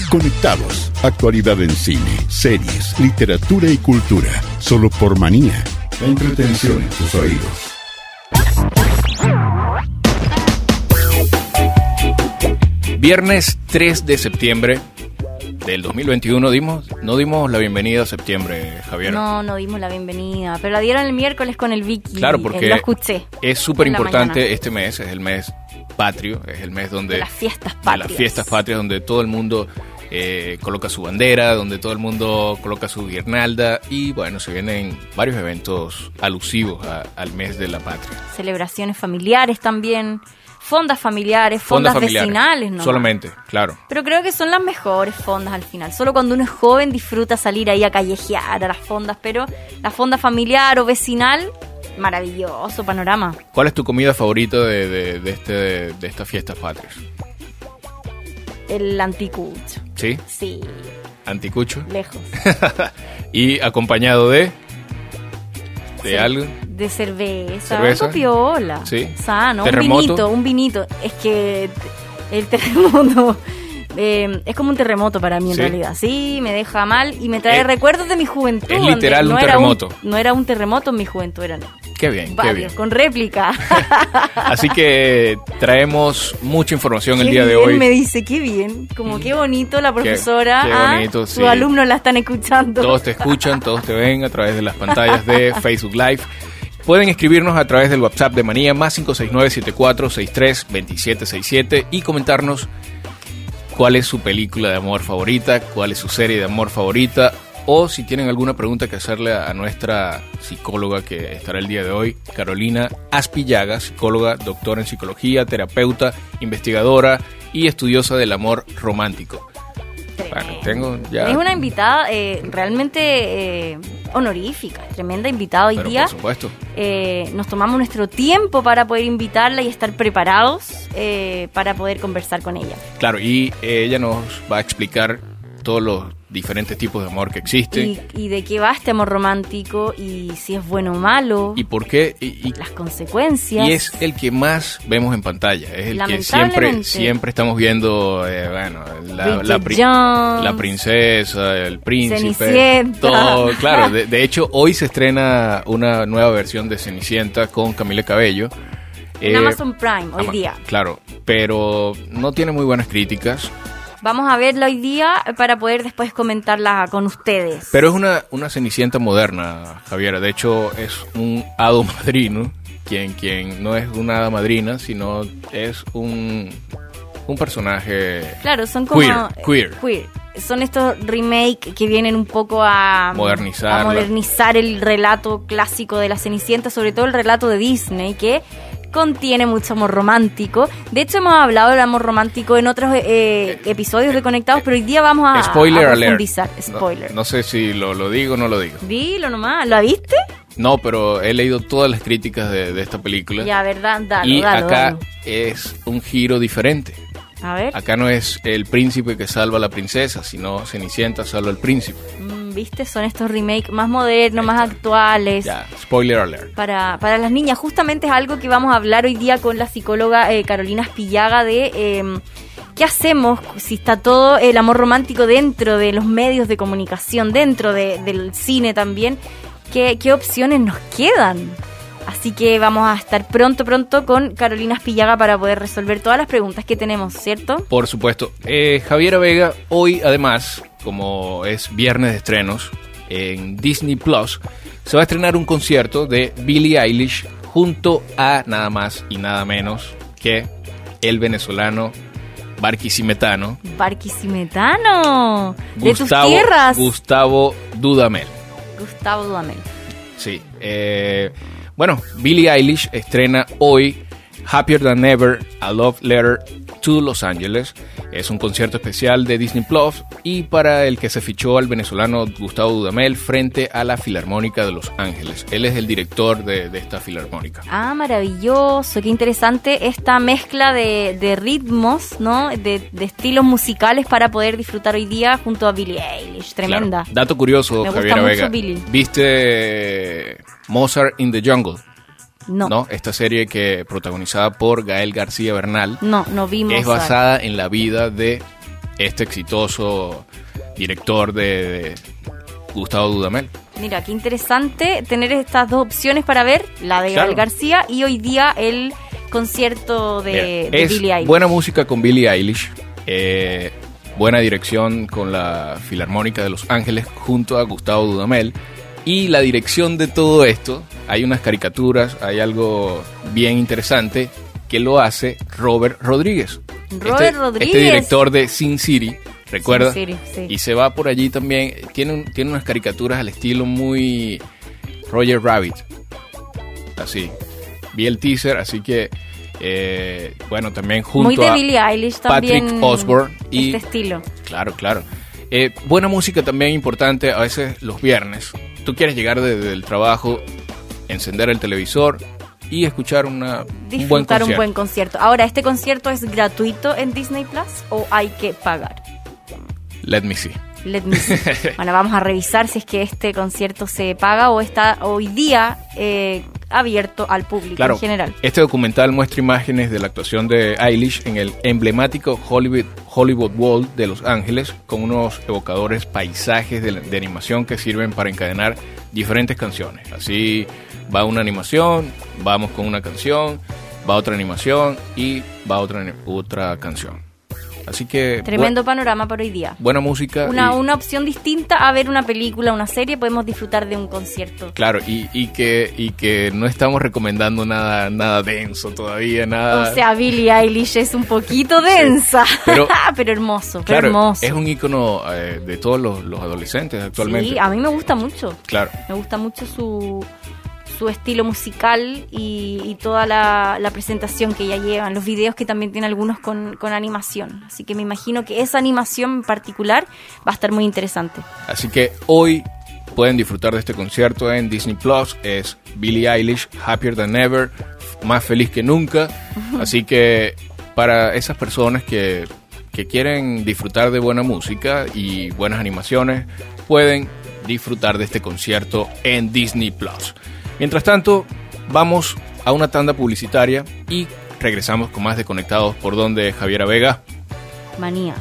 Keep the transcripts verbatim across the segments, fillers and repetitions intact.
Conectados. Actualidad en cine, series, literatura y cultura. Solo por Manía. La entretención en tus oídos. Viernes tres de septiembre del dos mil veintiuno dimos, no dimos la bienvenida a septiembre, Javier. No, no dimos la bienvenida, pero la dieron el miércoles con el Vicky. Claro, porque eh, lo escuché. Es súper importante este mes, es el mes patrio, es el mes donde... De las fiestas patrias. De las fiestas patrias, donde todo el mundo eh, coloca su bandera, donde todo el mundo coloca su guirnalda y bueno, se vienen varios eventos alusivos a, al mes de la patria. Celebraciones familiares también. Fondas familiares, fondas, fondas familiares, vecinales, ¿no? Solamente, claro. Pero creo que son las mejores fondas al final. Solo cuando uno es joven disfruta salir ahí a callejear a las fondas, pero la fonda familiar o vecinal, maravilloso panorama. ¿Cuál es tu comida favorita de, de, de, este, de, de estas fiestas patrias? El anticucho. ¿Sí? Sí. ¿Anticucho? Lejos. ¿Y acompañado de? ¿De sí, algo? De cerveza, ¿Cerveza? Algo piola, sí. Sano, ¿Terremoto? un vinito, un vinito. Es que el terremoto eh, es como un terremoto para mí en ¿sí? realidad. Sí, me deja mal y me trae eh, recuerdos de mi juventud. Es literal no un terremoto. Un, no era un terremoto en mi juventud, era no. Qué bien, varios, qué bien. Con réplica. Así que traemos mucha información qué el día bien, de hoy. Me dice, qué bien, como qué bonito la profesora. Qué, qué bonito, ah, sí. Sus alumnos la están escuchando. Todos te escuchan, todos te ven a través de las pantallas de Facebook Live. Pueden escribirnos a través del WhatsApp de Manía, más cinco seis nueve, siete cuatro seis tres, dos siete seis siete, y comentarnos cuál es su película de amor favorita, cuál es su serie de amor favorita, o si tienen alguna pregunta que hacerle a nuestra psicóloga que estará el día de hoy, Carolina Aspillaga, psicóloga, doctora en psicología, terapeuta, investigadora y estudiosa del amor romántico. Bueno, tengo ya... Es una invitada eh, realmente eh, honorífica, tremenda invitada hoy Pero día. por supuesto. Eh, nos tomamos nuestro tiempo para poder invitarla y estar preparados eh, para poder conversar con ella. Claro, y eh, ella nos va a explicar todos los diferentes tipos de amor que existen. Y, y de qué va este amor romántico y si es bueno o malo. Y por qué. Y, y, las consecuencias. Y es el que más vemos en pantalla. Es el que siempre, siempre estamos viendo, eh, bueno, la, la, pri- la princesa, el príncipe. Cenicienta. Todo, claro, de, de hecho, hoy se estrena una nueva versión de Cenicienta con Camila Cabello. En eh, Amazon Prime, hoy ama- día. Claro, pero no tiene muy buenas críticas. Vamos a verla hoy día para poder después comentarla con ustedes. Pero es una, una Cenicienta moderna, Javiera. De hecho, es un hado madrino, quien, quien no es una hada madrina, sino es un, un personaje claro, son como queer, queer. queer. Son estos remake que vienen un poco a modernizar, a modernizar el relato clásico de la Cenicienta, sobre todo el relato de Disney, que contiene mucho amor romántico. De hecho, hemos hablado del amor romántico en otros eh, episodios de Conectados, pero hoy día vamos a, Spoiler a profundizar. Alert. Spoiler. No, no sé si lo, lo digo o no lo digo. Dilo nomás. ¿Lo viste? No, pero he leído todas las críticas de, de esta película. Ya, ¿verdad? Dalo, y dalo, acá dalo. es un giro diferente. A ver. Acá no es el príncipe que salva a la princesa, sino Cenicienta salva al príncipe. Mm, ¿Viste? Son estos remakes más modernos, más actuales. Ya, spoiler alert. Para, para las niñas. Justamente es algo que vamos a hablar hoy día con la psicóloga eh, Carolina Aspillaga de... Eh, ¿qué hacemos si está todo el amor romántico dentro de los medios de comunicación, dentro de, del cine también? ¿Qué, qué opciones nos quedan? Así que vamos a estar pronto, pronto con Carolina Aspillaga para poder resolver todas las preguntas que tenemos, ¿cierto? Por supuesto. Eh, Javiera Vega, hoy además, como es viernes de estrenos, en Disney Plus, se va a estrenar un concierto de Billie Eilish junto a nada más y nada menos que el venezolano Barquisimetano. Barquisimetano, de Gustavo, tus tierras. Gustavo Dudamel. Gustavo Dudamel. Sí. Eh, bueno, Billie Eilish estrena hoy Happier Than Ever, A Love Letter to Los Angeles. Es un concierto especial de Disney Plus y para el que se fichó al venezolano Gustavo Dudamel frente a la Filarmónica de Los Ángeles. Él es el director de, de esta filarmónica. Ah, maravilloso, qué interesante esta mezcla de, de ritmos, ¿no? De, de estilos musicales para poder disfrutar hoy día junto a Billie Eilish. Tremenda. Claro. Dato curioso, Me Javiera gusta Vega. mucho Billie. ¿Viste Mozart in the Jungle? No. ¿No? Esta serie que protagonizada por Gael García Bernal. No, no vimos. Es basada en la vida de este exitoso director de, de Gustavo Dudamel. Mira, qué interesante tener estas dos opciones para ver, la de Claro. Gael García y hoy día el concierto de, Mira, de es Billie Eilish. buena música con Billie Eilish, eh, buena dirección con la Filarmónica de Los Ángeles junto a Gustavo Dudamel, y la dirección de todo esto, hay unas caricaturas, hay algo bien interesante que lo hace Robert Rodríguez. Robert este, Rodríguez. Este director de Sin City, ¿recuerdas? Sin City, sí. Y se va por allí también, tiene, un- tiene unas caricaturas al estilo muy Roger Rabbit, así. Vi el teaser, así que, eh, bueno, también junto Muy de a Billie Eilish también. Patrick Osborne y... Este estilo. Claro, claro. Eh, buena música también importante, a veces los viernes. Tú quieres llegar desde el trabajo, encender el televisor y escuchar una, un buen Disfrutar concierto. un buen concierto. Ahora, ¿este concierto es gratuito en Disney Plus o hay que pagar? Let me see. Let me see. Bueno, vamos a revisar si es que este concierto se paga o está hoy día eh, abierto al público Claro, en general. este documental muestra imágenes de la actuación de Eilish en el emblemático Hollywood, Hollywood Bowl de Los Ángeles, con unos evocadores paisajes de, de animación que sirven para encadenar diferentes canciones. Así va una animación, vamos con una canción, va otra animación y va otra, otra canción. Así que Tremendo bu- panorama para hoy día. buena música. Una, y- una opción distinta a ver una película, una serie, podemos disfrutar de un concierto. Claro, y, y que y que no estamos recomendando nada nada denso todavía, nada. O sea, Billie Eilish es un poquito densa, pero- pero, hermoso, pero claro, hermoso. es un ícono eh, de todos los, los adolescentes actualmente. Sí, a mí me gusta mucho. Claro, Me gusta mucho su, su estilo musical y, y toda la, la presentación que ella lleva, los videos que también tiene algunos con, con animación. Así que me imagino que esa animación en particular va a estar muy interesante. así que hoy pueden disfrutar de este concierto en Disney Plus. Es Billie Eilish, Happier Than Ever, más feliz que nunca. Así que para esas personas que, que quieren disfrutar de buena música y buenas animaciones, pueden disfrutar de este concierto en Disney Plus. Mientras tanto, vamos a una tanda publicitaria y regresamos con más de Conectados por donde Javiera Vega, Manía.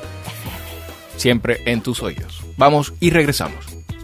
siempre en tus oídos. Vamos y regresamos.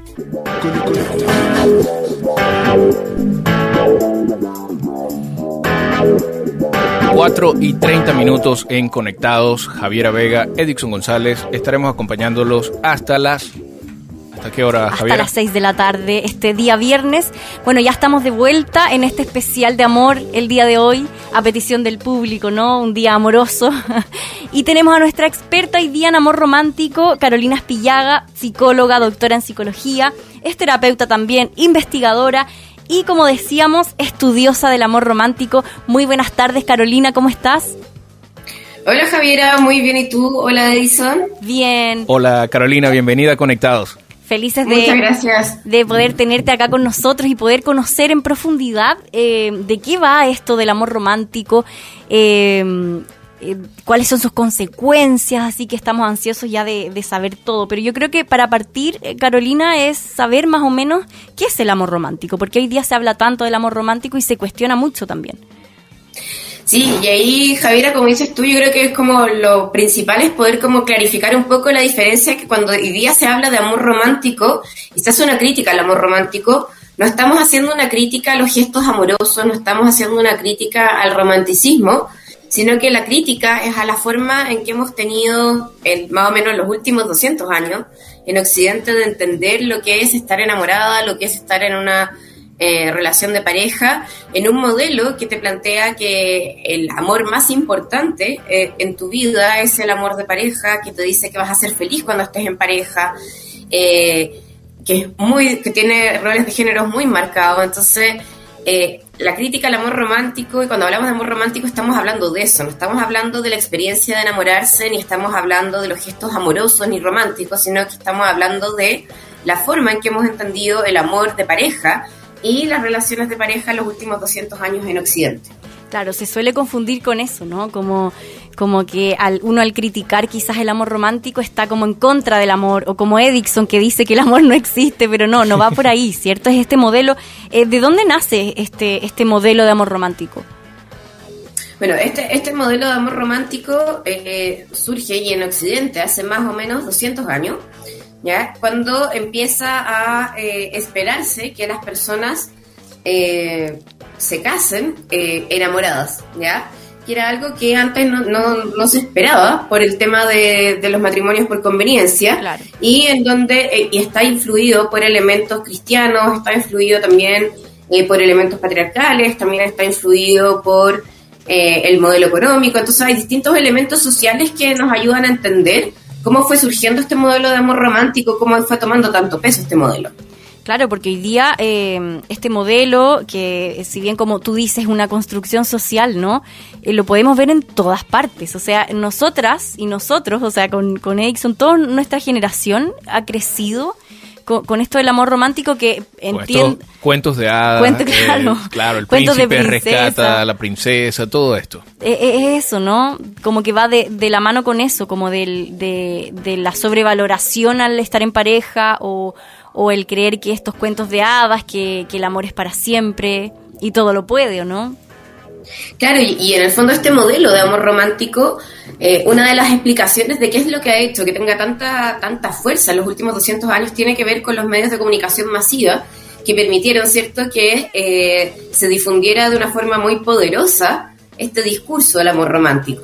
cuatro y treinta minutos en Conectados, Javiera Vega, Edixon González, estaremos acompañándolos hasta las... ¿Hasta qué hora, Hasta Javiera? las seis de la tarde, este día viernes. Bueno, ya estamos de vuelta en este especial de amor el día de hoy, a petición del público, ¿no? Un día amoroso. Y tenemos a nuestra experta hoy día en amor romántico, Carolina Espillaga, psicóloga, doctora en psicología, es terapeuta también, investigadora y, como decíamos, estudiosa del amor romántico. Muy buenas tardes, Carolina, ¿cómo estás? Hola Javiera, muy bien, ¿y tú? Hola Edison. Bien. Hola Carolina, bienvenida a Conectados. Felices de, Muchas gracias. de poder tenerte acá con nosotros y poder conocer en profundidad eh, de qué va esto del amor romántico, eh, eh, cuáles son sus consecuencias, así que estamos ansiosos ya de, de saber todo. Pero yo creo que para partir, eh, Carolina, es saber más o menos qué es el amor romántico, porque hoy día se habla tanto del amor romántico y se cuestiona mucho también. Sí, y ahí Javiera, como dices tú, yo creo que es como lo principal es poder como clarificar un poco la diferencia que cuando hoy día se habla de amor romántico y se hace una crítica al amor romántico, no estamos haciendo una crítica a los gestos amorosos, no estamos haciendo una crítica al romanticismo, sino que la crítica es a la forma en que hemos tenido el, más o menos los últimos doscientos años en Occidente de entender lo que es estar enamorada, lo que es estar en una eh, relación de pareja, en un modelo que te plantea que el amor más importante eh, en tu vida es el amor de pareja, que te dice que vas a ser feliz cuando estés en pareja, eh, que es muy, que tiene roles de género muy marcados. Entonces eh, la crítica al amor romántico, y cuando hablamos de amor romántico estamos hablando de eso, no estamos hablando de la experiencia de enamorarse, ni estamos hablando de los gestos amorosos ni románticos, sino que estamos hablando de la forma en que hemos entendido el amor de pareja y las relaciones de pareja en los últimos doscientos años en Occidente. Claro, se suele confundir con eso, ¿no? Como, como que al, uno al criticar quizás el amor romántico está como en contra del amor, o como Edixon que dice que el amor no existe, pero no, no va por ahí, ¿cierto? Es este modelo. Eh, ¿De dónde nace este, este modelo de amor romántico? Bueno, este, este modelo de amor romántico eh, surge y en Occidente hace más o menos doscientos años, ¿ya? Cuando empieza a eh, esperarse que las personas eh, se casen eh, enamoradas, ¿ya? Que era algo que antes no, no, no se esperaba por el tema de, de los matrimonios por conveniencia, claro. Y en donde eh, y está influido por elementos cristianos, está influido también eh, por elementos patriarcales, también está influido por eh, el modelo económico. Entonces hay distintos elementos sociales que nos ayudan a entender cómo fue surgiendo este modelo de amor romántico, cómo fue tomando tanto peso este modelo. Claro, porque hoy día eh, este modelo, que si bien como tú dices, es una construcción social, ¿no? Eh, lo podemos ver en todas partes. O sea, nosotras y nosotros, o sea, con, con Erickson, toda nuestra generación ha crecido con, con esto del amor romántico que entiendo. Cuentos de hadas, Cuento, claro. el, claro, el Cuentos de príncipe princesa. rescata a la princesa, todo esto. Es eh, eso, ¿no? Como que va de, de la mano con eso, como del, de, de la sobrevaloración al estar en pareja o... o el creer que estos cuentos de hadas, que, que el amor es para siempre y todo lo puede, ¿o no? Claro, y, y en el fondo este modelo de amor romántico, eh, una de las explicaciones de qué es lo que ha hecho que tenga tanta, tanta fuerza en los últimos doscientos años tiene que ver con los medios de comunicación masiva que permitieron, ¿cierto?, que eh, se difundiera de una forma muy poderosa este discurso del amor romántico.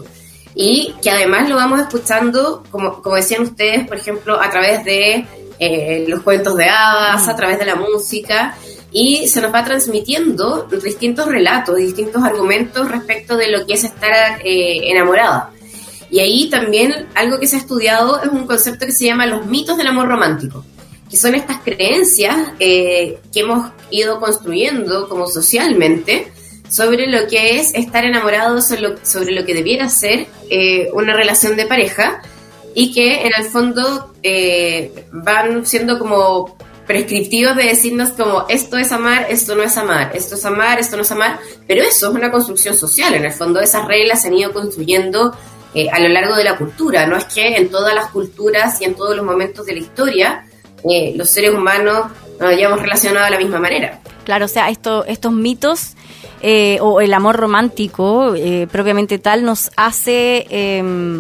Y que además lo vamos escuchando, como, como decían ustedes, por ejemplo, a través de Eh, los cuentos de hadas, a través de la música, y se nos va transmitiendo distintos relatos, distintos argumentos respecto de lo que es estar eh, enamorada. Y ahí también algo que se ha estudiado es un concepto que se llama los mitos del amor romántico, que son estas creencias eh, que hemos ido construyendo como socialmente sobre lo que es estar enamorado, sobre lo, sobre lo que debiera ser eh, una relación de pareja, y que en el fondo eh, van siendo como prescriptivos de decirnos como esto es amar, esto no es amar, esto es amar, esto no es amar, pero eso es una construcción social. En el fondo esas reglas se han ido construyendo eh, a lo largo de la cultura. No es que en todas las culturas y en todos los momentos de la historia eh, los seres humanos nos hayamos relacionado de la misma manera. Claro, o sea, esto, estos mitos eh, o el amor romántico eh, propiamente tal nos hace... Eh,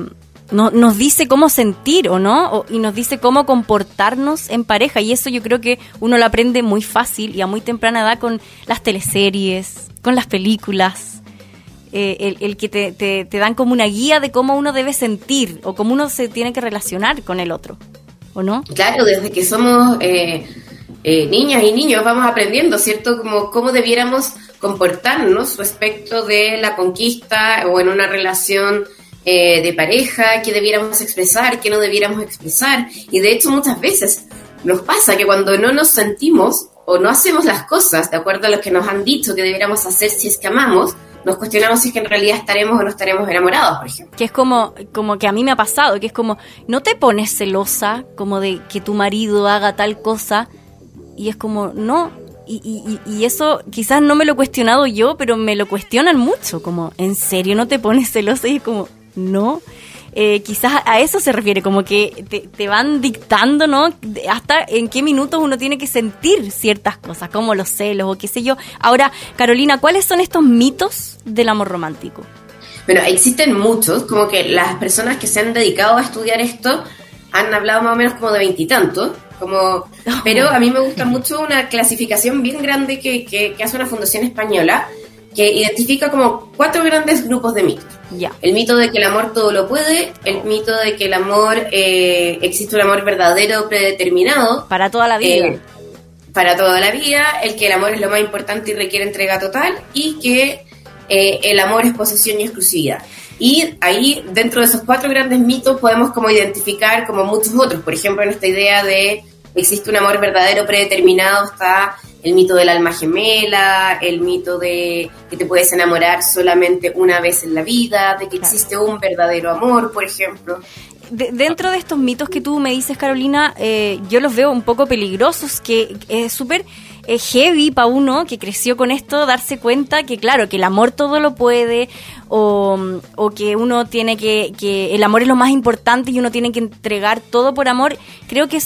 No, nos dice cómo sentir, ¿o no? O, y nos dice cómo comportarnos en pareja. Y eso yo creo que uno lo aprende muy fácil y a muy temprana edad con las teleseries, con las películas. Eh, el, el que te, te, te dan como una guía de cómo uno debe sentir o cómo uno se tiene que relacionar con el otro, ¿o no? Claro, desde que somos eh, eh, niñas y niños vamos aprendiendo, ¿cierto? Como cómo debiéramos comportarnos respecto de la conquista o en una relación Eh, de pareja, qué debiéramos expresar, qué no debiéramos expresar. Y de hecho muchas veces nos pasa que cuando no nos sentimos o no hacemos las cosas de acuerdo a lo que nos han dicho que debiéramos hacer si es que amamos, nos cuestionamos si es que en realidad estaremos o no estaremos enamorados, por ejemplo. Que es como, como que a mí me ha pasado, que es como, no te pones celosa como de que tu marido haga tal cosa, y es como, no. Y, y, y eso quizás no me lo he cuestionado yo, pero me lo cuestionan mucho, como, ¿en serio no te pones celosa? Y es como... No, eh, quizás a eso se refiere, como que te, te van dictando, ¿no? Hasta en qué minutos uno tiene que sentir ciertas cosas, como los celos o qué sé yo. Ahora, Carolina, ¿cuáles son estos mitos del amor romántico? Bueno, existen muchos, como que las personas que se han dedicado a estudiar esto han hablado más o menos como de veintitantos, como, pero a mí me gusta mucho una clasificación bien grande que, que, que hace una fundación española, que identifica como cuatro grandes grupos de mitos. Ya. El mito de que el amor todo lo puede, el mito de que el amor, eh, existe un amor verdadero, predeterminado. Para toda la vida. Eh, para toda la vida, el que el amor es lo más importante y requiere entrega total, y que eh, el amor es posesión y exclusividad. Y ahí, dentro de esos cuatro grandes mitos, podemos como identificar como muchos otros. Por ejemplo, en esta idea de existe un amor verdadero, predeterminado, está el mito del alma gemela, el mito de que te puedes enamorar solamente una vez en la vida, de que existe un verdadero amor, por ejemplo. De, dentro de estos mitos que tú me dices, Carolina, eh, yo los veo un poco peligrosos, que es súper eh, heavy para uno que creció con esto, darse cuenta que, claro, que el amor todo lo puede, o, o que uno tiene que, que el amor es lo más importante y uno tiene que entregar todo por amor. Creo que eso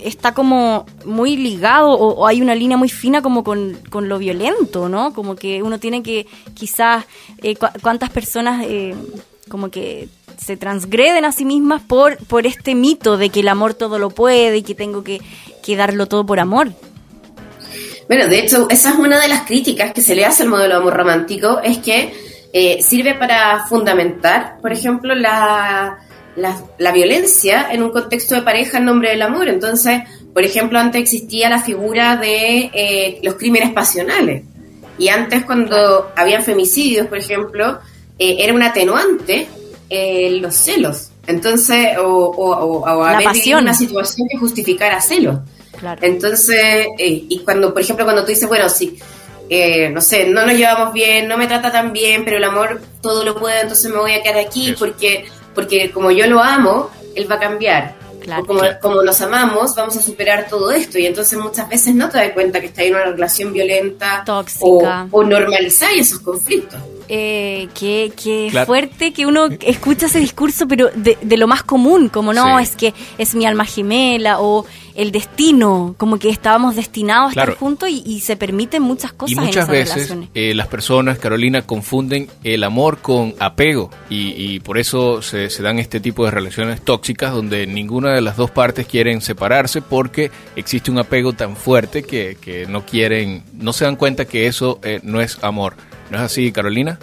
está como muy ligado o, o hay una línea muy fina como con, con lo violento, ¿no? Como que uno tiene que quizás, eh, cu- cuántas personas eh, como que se transgreden a sí mismas por, por este mito de que el amor todo lo puede y que tengo que, que darlo todo por amor. Bueno, de hecho, esa es una de las críticas que se le hace al modelo de amor romántico, es que eh, sirve para fundamentar, por ejemplo, la, la, la violencia en un contexto de pareja en nombre del amor. Entonces, por ejemplo, antes existía la figura de eh, los crímenes pasionales. Y antes, cuando había femicidios, por ejemplo, eh, era un atenuante eh, los celos. Entonces, o, o, o, o haber vivido una situación que justificara celos. Claro. Entonces, eh, y cuando, por ejemplo, cuando tú dices, bueno, sí, eh, no sé, no nos llevamos bien, no me trata tan bien, pero el amor todo lo puede, entonces me voy a quedar aquí porque, porque como yo lo amo, él va a cambiar. Claro. O como, como nos amamos, vamos a superar todo esto. Y entonces muchas veces no te das cuenta que está en una relación violenta, tóxica, o, o normalizáis esos conflictos. Eh, qué qué claro. fuerte que uno escucha ese discurso, pero de, de lo más común, como no, sí. es que es mi alma gemela, o el destino, como que estábamos destinados a claro. estar juntos y, y se permiten muchas cosas y muchas en esas veces relaciones. Eh, las personas, Carolina, confunden el amor con apego y, y por eso se, se dan este tipo de relaciones tóxicas donde ninguna de las dos partes quieren separarse porque existe un apego tan fuerte que, que no quieren, no se dan cuenta que eso eh, no es amor. ¿No es así, Carolina?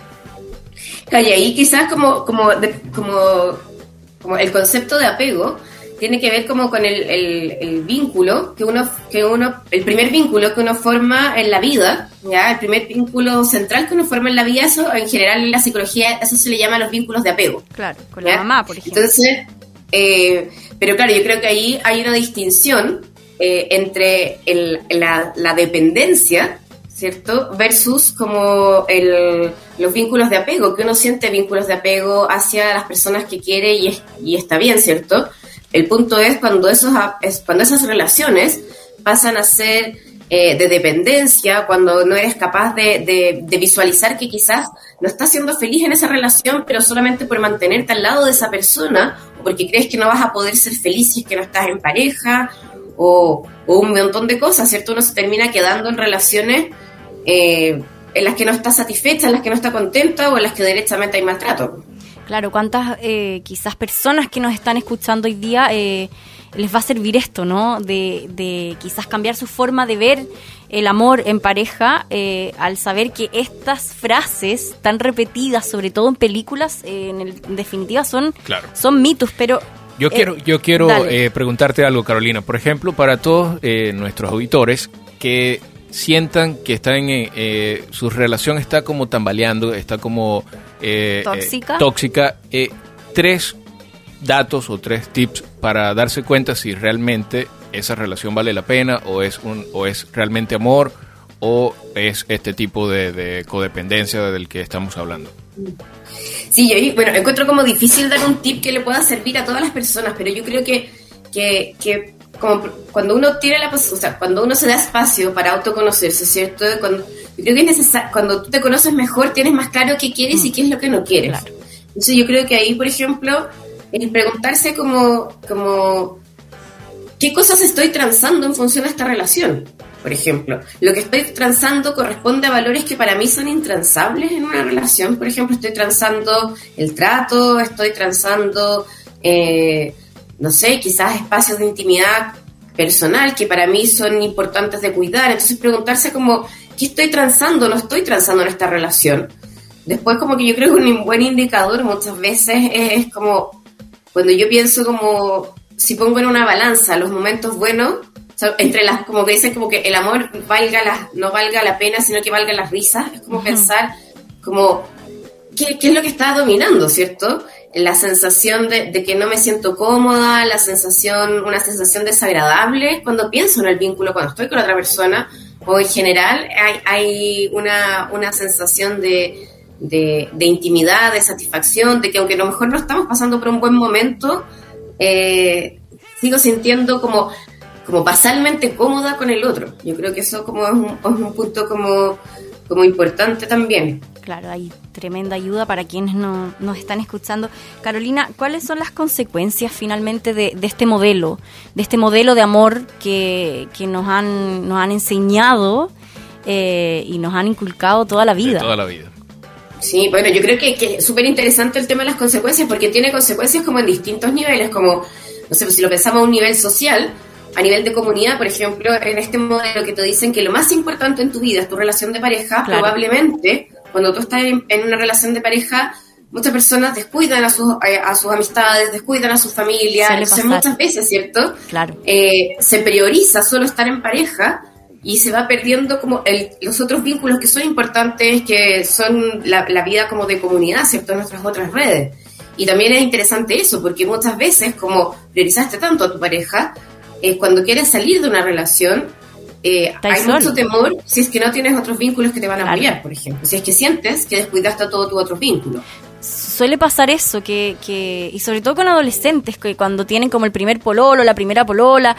Y ahí quizás como, como, de, como, como el concepto de apego tiene que ver como con el, el, el vínculo que uno, que uno, el primer vínculo que uno forma en la vida, ¿ya? El primer vínculo central que uno forma en la vida, eso en general en la psicología, eso se le llama los vínculos de apego. Claro, con ¿ya? la mamá, por ejemplo. Entonces, eh, pero claro, yo creo que ahí hay una distinción eh, entre el, la, la dependencia, ¿cierto? Versus como el, los vínculos de apego, que uno siente vínculos de apego hacia las personas que quiere y, es, y está bien, ¿cierto? El punto es cuando, esos, es cuando esas relaciones pasan a ser eh, de dependencia, cuando no eres capaz de, de, de visualizar que quizás no estás siendo feliz en esa relación, pero solamente por mantenerte al lado de esa persona, o porque crees que no vas a poder ser feliz si es que no estás en pareja, o, o un montón de cosas, ¿cierto? Uno se termina quedando en relaciones Eh, en las que no está satisfecha, en las que no está contenta o en las que directamente hay maltrato. Claro, ¿cuántas eh, quizás personas que nos están escuchando hoy día eh, les va a servir esto, ¿no? De, de quizás cambiar su forma de ver el amor en pareja eh, al saber que estas frases tan repetidas, sobre todo en películas, eh, en, el, en definitiva son, claro. son mitos, pero... Yo eh, quiero, yo quiero eh, preguntarte algo, Carolina. Por ejemplo, para todos eh, nuestros auditores que sientan que están en, eh, su relación está como tambaleando, está como eh, tóxica, eh, tóxica eh, tres datos o tres tips para darse cuenta si realmente esa relación vale la pena o es un o es realmente amor o es este tipo de, de codependencia del que estamos hablando. Sí, yo bueno, encuentro como difícil dar un tip que le pueda servir a todas las personas, pero yo creo que que, que como cuando uno tiene la o sea, cuando uno se da espacio para autoconocerse, ¿cierto? Cuando, yo creo que es necesario, cuando tú te conoces mejor, tienes más claro qué quieres mm. y qué es lo que no quieres. Claro. Entonces yo creo que ahí, por ejemplo, el preguntarse como, como ¿qué cosas estoy transando en función a esta relación? Por ejemplo, lo que estoy transando corresponde a valores que para mí son intransables en una relación. Por ejemplo, estoy transando el trato, estoy transando... Eh, no sé, quizás espacios de intimidad personal que para mí son importantes de cuidar. Entonces preguntarse como, ¿qué estoy transando? No estoy transando en esta relación. Después como que yo creo que un buen indicador muchas veces es, es como, cuando yo pienso como, si pongo en una balanza los momentos buenos, o sea, entre las, como que dicen como que el amor valga la, no valga la pena, sino que valga las risas, es como uh-huh. pensar como, ¿qué, qué es lo que está dominando, cierto? La sensación de, de que no me siento cómoda, la sensación, una sensación desagradable cuando pienso en el vínculo, cuando estoy con otra persona, o en general hay, hay una, una sensación de, de, de intimidad, de satisfacción, de que aunque a lo mejor no estamos pasando por un buen momento, eh, sigo sintiendo como, como basalmente cómoda con el otro. Yo creo que eso como es un, es un punto como... como importante también. Claro, hay tremenda ayuda para quienes no, nos están escuchando. Carolina, ¿cuáles son las consecuencias finalmente de, de este modelo, de este modelo de amor que, que nos han, nos han enseñado eh, y nos han inculcado toda la vida? De toda la vida. Sí, bueno, yo creo que, que es súper interesante el tema de las consecuencias, porque tiene consecuencias como en distintos niveles, como, no sé, pues si lo pensamos a un nivel social, a nivel de comunidad, por ejemplo, en este modelo que te dicen que lo más importante en tu vida es tu relación de pareja, claro. Probablemente cuando tú estás en, en una relación de pareja, muchas personas descuidan a sus, a, a sus amistades, descuidan a su familia, entonces muchas veces, ¿cierto? Claro. Eh, se prioriza solo estar en pareja y se va perdiendo como el, los otros vínculos que son importantes, que son la, la vida como de comunidad, ¿cierto? En nuestras otras redes. Y también es interesante eso, porque muchas veces, como priorizaste tanto a tu pareja, eh, cuando quieres salir de una relación, eh, hay solo. mucho temor si es que no tienes otros vínculos que te van a claro. apoyar, por ejemplo. Si es que sientes que descuidaste a todos tus otros vínculos. Suele pasar eso, que, que y sobre todo con adolescentes, que cuando tienen como el primer pololo, la primera polola,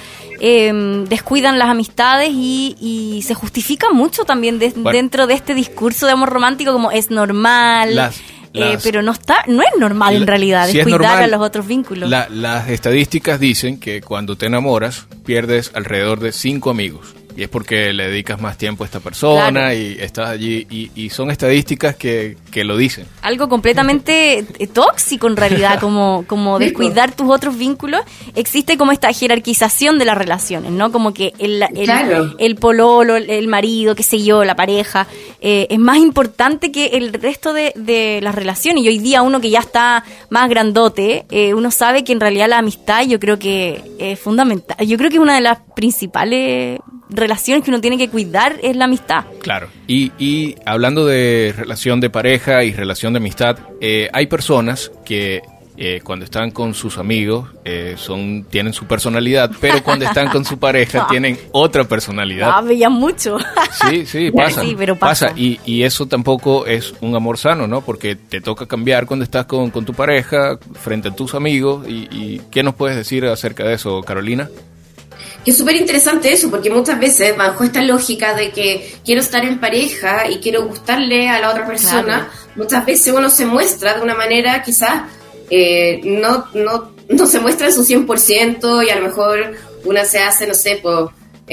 eh, descuidan las amistades y, y se justifica mucho también de, bueno, dentro de este discurso de amor romántico como es normal, las, las, eh, pero no está, no es normal la, en realidad si descuidar normal, a los otros vínculos. La, las estadísticas dicen que cuando te enamoras pierdes alrededor de cinco amigos. Y es porque le dedicas más tiempo a esta persona claro. y estás allí. Y, y son estadísticas que, que lo dicen. Algo completamente tóxico en realidad, como, como descuidar tus otros vínculos. Existe como esta jerarquización de las relaciones, ¿no? Como que el, el, claro. el pololo, el marido, qué sé yo, la pareja, eh, es más importante que el resto de, de las relaciones. Y hoy día uno que ya está más grandote, eh, uno sabe que en realidad la amistad yo creo que es fundamental. Yo creo que es una de las principales relaciones que uno tiene que cuidar es la amistad. Claro, y, y hablando de relación de pareja y relación de amistad, eh, hay personas que eh, cuando están con sus amigos eh, son tienen su personalidad, pero cuando están con su pareja no. tienen otra personalidad. Ah, veían mucho. Sí, sí, pasa. Sí, pero pasa. pasa. Y, y eso tampoco es un amor sano, ¿no? Porque te toca cambiar cuando estás con, con tu pareja, frente a tus amigos. Y, y ¿qué nos puedes decir acerca de eso, Carolina? Que es súper interesante eso, porque muchas veces bajo esta lógica de que quiero estar en pareja y quiero gustarle a la otra persona, claro. muchas veces uno se muestra de una manera quizás eh, no, no, no se muestra en su cien por ciento y a lo mejor una se hace, no sé, pues...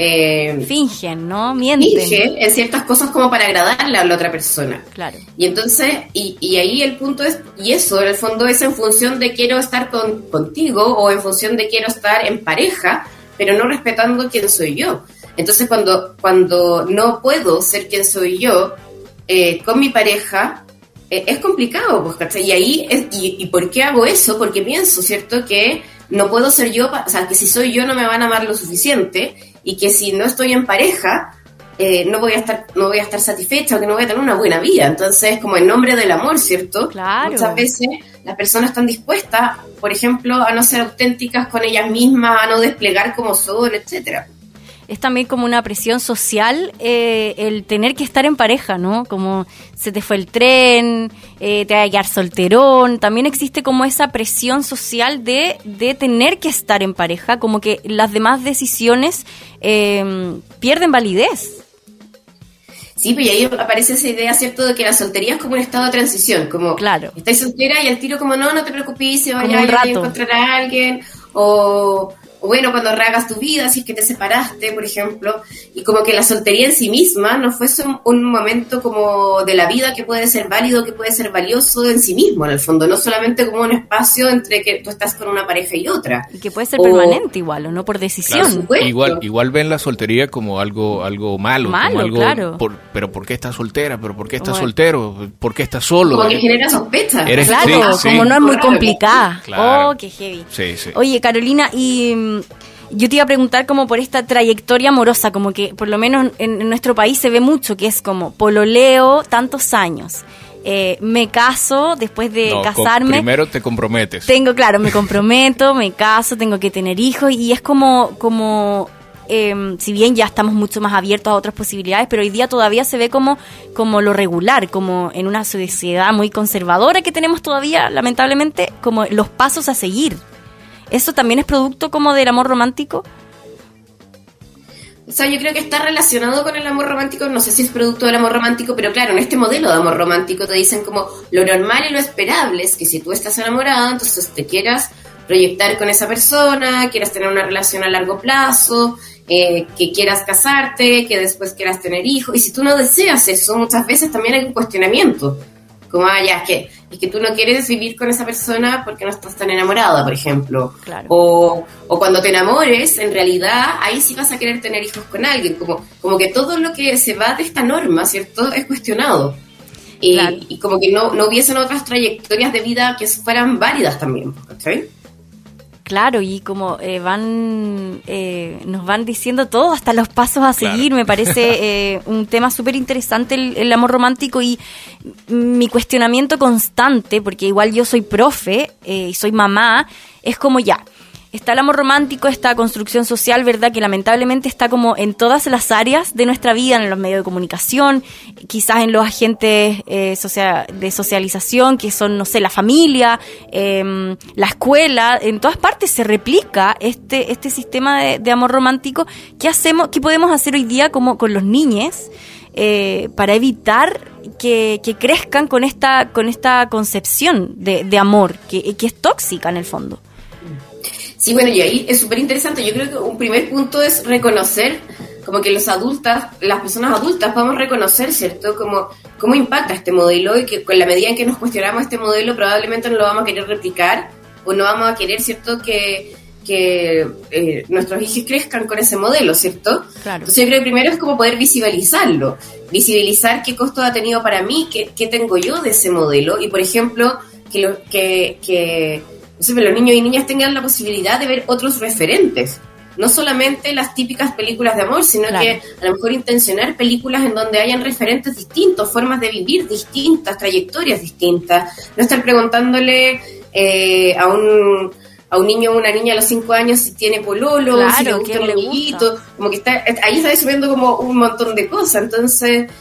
Eh, Fingen, ¿no? Mienten. Fingen en ciertas cosas como para agradarle a la otra persona. Claro. Y entonces, y, y ahí el punto es, y eso en el fondo es en función de quiero estar con, contigo o en función de quiero estar en pareja, pero no respetando quién soy yo. Entonces, cuando, cuando no puedo ser quien soy yo eh, con mi pareja, eh, es complicado, pues, ¿cachai? Y ahí, es, y, ¿y por qué hago eso? Porque pienso, ¿cierto?, que no puedo ser yo, o sea, que si soy yo no me van a amar lo suficiente, y que si no estoy en pareja, eh, no voy a estar no voy a estar satisfecha, o que no voy a tener una buena vida. Entonces, como en nombre del amor, ¿cierto? Claro. Muchas veces las personas están dispuestas, por ejemplo, a no ser auténticas con ellas mismas, a no desplegar como son, etcétera. Es también como una presión social eh, el tener que estar en pareja, ¿no? Como se te fue el tren, eh, te vas a quedar solterón. También existe como esa presión social de, de tener que estar en pareja, como que las demás decisiones eh, pierden validez. Sí, pues y ahí aparece esa idea, ¿cierto?, de que la soltería es como un estado de transición, como claro. estáis soltera y al tiro como no, no te preocupes, se vaya a encontrar a alguien, o... o bueno, cuando rehagas tu vida, si es que te separaste, por ejemplo, y como que la soltería en sí misma no fuese un, un momento como de la vida que puede ser válido, que puede ser valioso en sí mismo, en el fondo, no solamente como un espacio entre que tú estás con una pareja y otra. Y que puede ser o, permanente igual, o no por decisión. Claro, igual, igual ven la soltería como algo algo malo, malo como algo, claro. por, pero ¿por qué estás soltera? ¿Pero por qué estás bueno. soltero? ¿Por qué estás solo? Como que genera sospecha. Eres, claro, sí, como sí. no es muy complicada. Claro. Oh, qué heavy. Sí, sí. Oye, Carolina, y... yo te iba a preguntar como por esta trayectoria amorosa, como que por lo menos en, en nuestro país se ve mucho, que es como pololeo tantos años, eh, me caso después de no, casarme. Primero te comprometes. Tengo, claro, me comprometo, me caso, tengo que tener hijos y es como, como eh, si bien ya estamos mucho más abiertos a otras posibilidades, pero hoy día todavía se ve como, como lo regular, como en una sociedad muy conservadora que tenemos todavía, lamentablemente, como los pasos a seguir. ¿Eso también es producto como del amor romántico? O sea, yo creo que está relacionado con el amor romántico, no sé si es producto del amor romántico, pero claro, en este modelo de amor romántico te dicen como lo normal y lo esperable es que si tú estás enamorada, entonces te quieras proyectar con esa persona, quieras tener una relación a largo plazo, eh, que quieras casarte, que después quieras tener hijos, y si tú no deseas eso, muchas veces también hay un cuestionamiento, como, ah, ya, es que, es que tú no quieres vivir con esa persona porque no estás tan enamorada, por ejemplo. Claro. O, o cuando te enamores, en realidad, ahí sí vas a querer tener hijos con alguien. Como, como que todo lo que se va de esta norma, ¿cierto?, es cuestionado. Y, claro. y como que no, no hubiesen otras trayectorias de vida que fueran válidas también, ¿cachai? Claro, y como eh, van eh, nos van diciendo todo, hasta los pasos a seguir, claro. Me parece eh, un tema súper interesante el, el amor romántico, y mi cuestionamiento constante, porque igual yo soy profe eh, y soy mamá, es como ya, está el amor romántico, esta construcción social, ¿verdad?, que lamentablemente está como en todas las áreas de nuestra vida, en los medios de comunicación, quizás en los agentes eh, socia- de socialización, que son, no sé, la familia, eh, la escuela, en todas partes se replica este este sistema de, de amor romántico. ¿Qué hacemos, qué podemos hacer hoy día como con los niños eh, para evitar que, que crezcan con esta con esta concepción de, de amor, que, que es tóxica en el fondo? Sí, bueno, y ahí es súper interesante. Yo creo que un primer punto es reconocer, como que los adultas, las personas adultas podemos reconocer, ¿cierto?, como cómo impacta este modelo, y que con la medida en que nos cuestionamos este modelo probablemente no lo vamos a querer replicar, o no vamos a querer, ¿cierto?, que, que eh, nuestros hijos crezcan con ese modelo, ¿cierto? Claro. Entonces yo creo que primero es como poder visibilizarlo, visibilizar qué costo ha tenido para mí, qué, qué tengo yo de ese modelo, y por ejemplo, que lo, que, que no sé, los niños y niñas tengan la posibilidad de ver otros referentes, no solamente las típicas películas de amor, sino claro. que a lo mejor intencionar películas en donde hayan referentes distintos, formas de vivir distintas, trayectorias distintas, no estar preguntándole eh, a un a un niño o una niña a los cinco años si tiene pololo, claro, si le gusta un amiguito, como que está, ahí está subiendo como un montón de cosas, entonces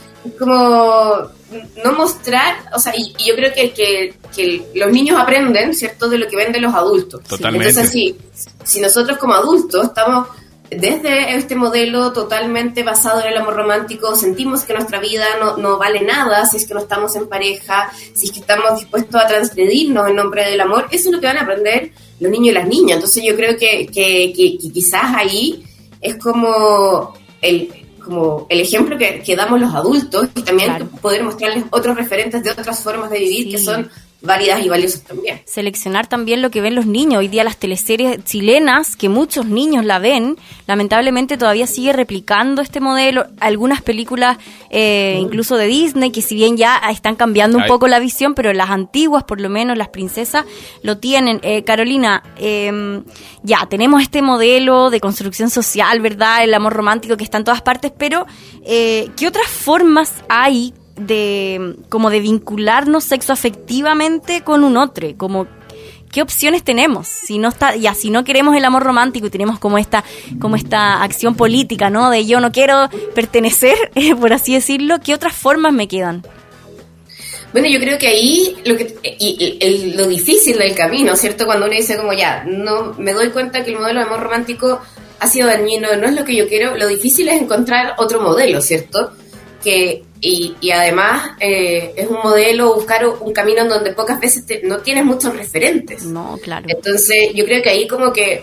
como no mostrar, o sea, y, y yo creo que, que, que los niños aprenden, ¿cierto?, de lo que ven de los adultos. Totalmente. Entonces, sí, si nosotros como adultos estamos desde este modelo totalmente basado en el amor romántico, sentimos que nuestra vida no, no vale nada si es que no estamos en pareja, si es que estamos dispuestos a transgredirnos en nombre del amor, eso es lo que van a aprender los niños y las niñas. Entonces yo creo que, que, que, que quizás ahí es como el... como el ejemplo que, que damos los adultos, y también claro. poder mostrarles otros referentes de otras formas de vivir sí. que son válidas y valiosas también. Seleccionar también lo que ven los niños. Hoy día las teleseries chilenas, que muchos niños la ven, lamentablemente todavía sigue replicando este modelo. Algunas películas, eh, mm. incluso de Disney, que si bien ya están cambiando un Ay. poco la visión, pero las antiguas, por lo menos las princesas, lo tienen. Eh, Carolina, eh, ya tenemos este modelo de construcción social, ¿verdad?, el amor romántico que está en todas partes, pero eh, ¿qué otras formas hay de como de vincularnos sexoafectivamente con un otro? Como ¿qué opciones tenemos? Si no está, ya si no queremos el amor romántico y tenemos como esta como esta acción política, ¿no?, de yo no quiero pertenecer, eh, por así decirlo, ¿qué otras formas me quedan? Bueno, yo creo que ahí lo que y, el, lo difícil del camino, ¿cierto?, cuando uno dice como ya, no me doy cuenta que el modelo de amor romántico ha sido dañino, no es lo que yo quiero, lo difícil es encontrar otro modelo, ¿cierto?, que y, y además eh, es un modelo, buscar un camino en donde pocas veces te, no tienes muchos referentes. No, claro. Entonces yo creo que ahí como que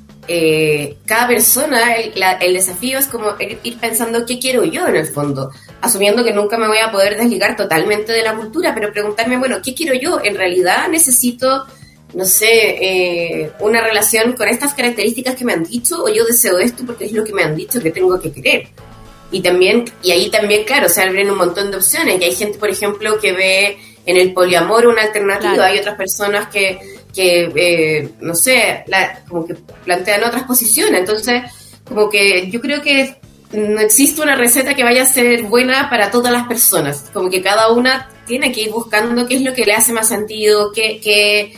eh, cada persona, el, la, el desafío es como ir pensando qué quiero yo en el fondo, asumiendo que nunca me voy a poder desligar totalmente de la cultura, pero preguntarme, bueno, ¿qué quiero yo? En realidad necesito, no sé, eh, una relación con estas características que me han dicho, o yo deseo esto porque es lo que me han dicho que tengo que querer. Y también, y ahí también, claro, se abren un montón de opciones, y hay gente, por ejemplo, que ve en el poliamor una alternativa, claro. Hay otras personas que, que eh, no sé, la, como que plantean otras posiciones, entonces, como que yo creo que no existe una receta que vaya a ser buena para todas las personas, como que cada una tiene que ir buscando qué es lo que le hace más sentido, qué, qué,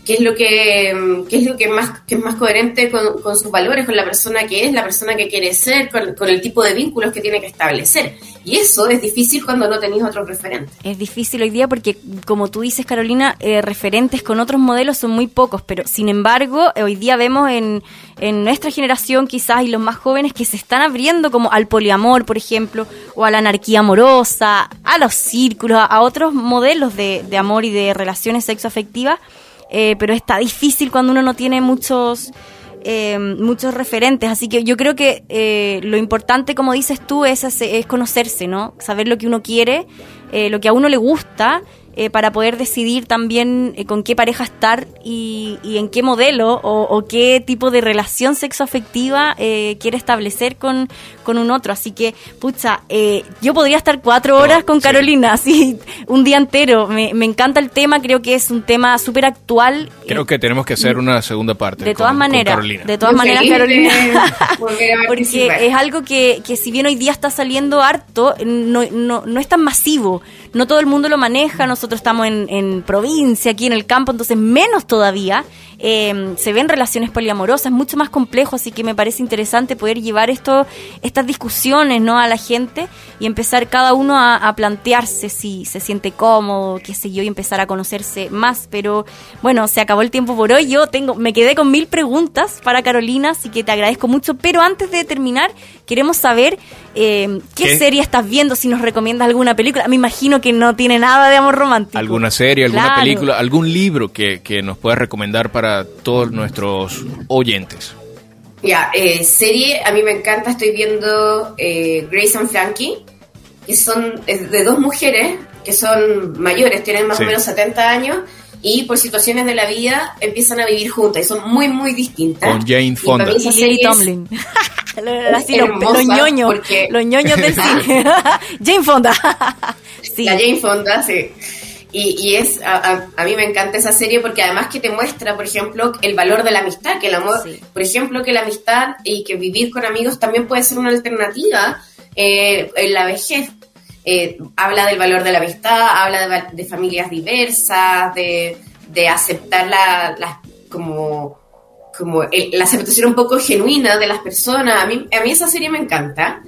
qué es lo que qué es lo que más que es más coherente con, con sus valores, con la persona que es, la persona que quiere ser, con, con el tipo de vínculos que tiene que establecer. Y eso es difícil cuando no tenéis otros referentes. Es difícil hoy día porque, como tú dices, Carolina, eh, referentes con otros modelos son muy pocos, pero sin embargo, hoy día vemos en, en nuestra generación quizás y los más jóvenes que se están abriendo como al poliamor, por ejemplo, o a la anarquía amorosa, a los círculos, a, a otros modelos de, de amor y de relaciones sexoafectivas. Eh, pero está difícil cuando uno no tiene muchos eh, muchos referentes, así que yo creo que eh, lo importante, como dices tú, es, es conocerse, ¿no? Saber lo que uno quiere, eh, lo que a uno le gusta, eh, para poder decidir también eh, con qué pareja estar y, y en qué modelo o, o qué tipo de relación sexoafectiva eh, quiere establecer con, con un otro. Así que, pucha, eh, yo podría estar cuatro horas no, con sí. Carolina, así, un día entero. Me, me encanta el tema, creo que es un tema súper actual. Creo eh, que tenemos que hacer una segunda parte. De con, todas maneras, de todas yo maneras, Carolina. Porque participar. es algo que, que si bien hoy día está saliendo harto, no, no, no es tan masivo. No todo el mundo lo maneja, nosotros estamos en, en provincia, aquí en el campo, entonces menos todavía. Eh, se ven relaciones poliamorosas, mucho más complejo, así que me parece interesante poder llevar esto, estas discusiones, ¿no?, a la gente y empezar cada uno a, a plantearse si se siente cómodo, qué sé yo, y empezar a conocerse más. Pero bueno, se acabó el tiempo por hoy. Yo tengo, me quedé con mil preguntas para Carolina, así que te agradezco mucho. Pero antes de terminar, queremos saber eh, ¿qué, ¿qué serie estás viendo, si nos recomiendas alguna película. Me imagino que no tiene nada de amor romántico. ¿Alguna serie, alguna Claro. película, algún libro que, que nos puedas recomendar para todos nuestros oyentes? Ya, eh, serie, a mí me encanta, estoy viendo eh, Grace and Frankie, que son es de dos mujeres que son mayores, tienen más Sí. o menos setenta años, y por situaciones de la vida empiezan a vivir juntas, y son muy, muy distintas. Con Jane Y Fonda. para mí esa Y Lily serie es Tomlin. Así, los, hermosa, los ñoños, porque- los ñoños del cine. Jane Fonda. Sí. La Jane Fonda, sí. Y, y es a, a, a mí me encanta esa serie porque además que te muestra, por ejemplo, el valor de la amistad, que el amor, Sí. por ejemplo, que la amistad y que vivir con amigos también puede ser una alternativa eh, en la vejez. Eh, habla del valor de la amistad, habla de, de familias diversas, de, de aceptar la, la, como, como el- la aceptación un poco genuina de las personas. A mí, a mí esa serie me encanta.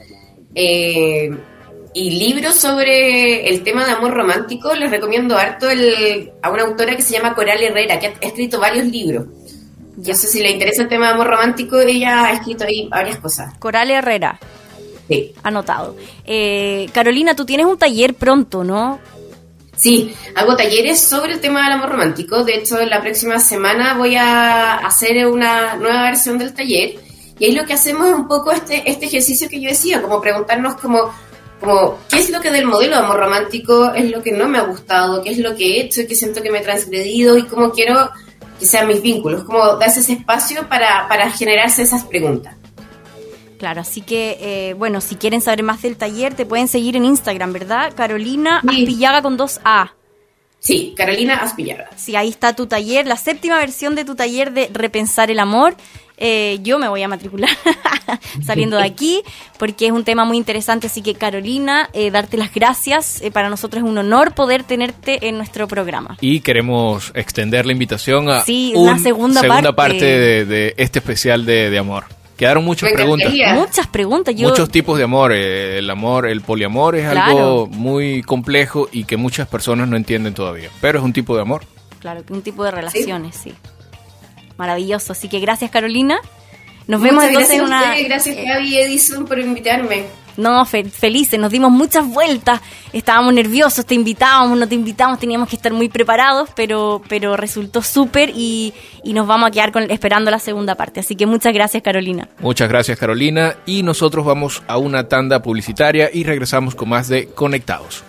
Eh, y libros sobre el tema de amor romántico, les recomiendo harto el, a una autora que se llama Coral Herrera, que ha escrito varios libros. Yo sé si le interesa el tema de amor romántico, ella ha escrito ahí varias cosas. Coral Herrera, Sí, anotado. Eh, Carolina, tú tienes un taller pronto, ¿no? sí, hago talleres sobre el tema del amor romántico. De hecho, la próxima semana voy a hacer una nueva versión del taller. Y ahí lo que hacemos es un poco este, este ejercicio que yo decía, como preguntarnos como... como qué es lo que del modelo de amor romántico es lo que no me ha gustado, qué es lo que he hecho y qué siento que me he transgredido y cómo quiero que sean mis vínculos, cómo darse ese espacio para, para generarse esas preguntas. Claro, así que, eh, bueno, si quieren saber más del taller, te pueden seguir en Instagram, ¿verdad? Carolina Sí. Aspillaga con dos A. Sí, Carolina Aspillaga. Sí, ahí está tu taller, la séptima versión de tu taller de Repensar el Amor. Eh, yo me voy a matricular saliendo de aquí porque es un tema muy interesante, así que Carolina, eh, darte las gracias, eh, para nosotros es un honor poder tenerte en nuestro programa. Y queremos extender la invitación a Sí, una segunda parte. parte de, de este especial de, de amor. Quedaron muchas Me preguntas. encantaría. Muchas preguntas. Yo, Muchos tipos de amor. eh, El amor, el poliamor es Claro. algo muy complejo y que muchas personas no entienden todavía. Pero es un tipo de amor. Claro, un tipo de relaciones, sí. Maravilloso, así que gracias, Carolina. Nos vemos Muchas entonces gracias en a una... ustedes, gracias eh, Gaby y Edison por invitarme. No, fe- felices, nos dimos muchas vueltas, estábamos nerviosos, te invitábamos, no te invitamos, teníamos que estar muy preparados, pero pero resultó súper y, y nos vamos a quedar con, esperando la segunda parte. Así que muchas gracias, Carolina. Muchas gracias, Carolina. Y nosotros vamos a una tanda publicitaria y regresamos con más de Conectados.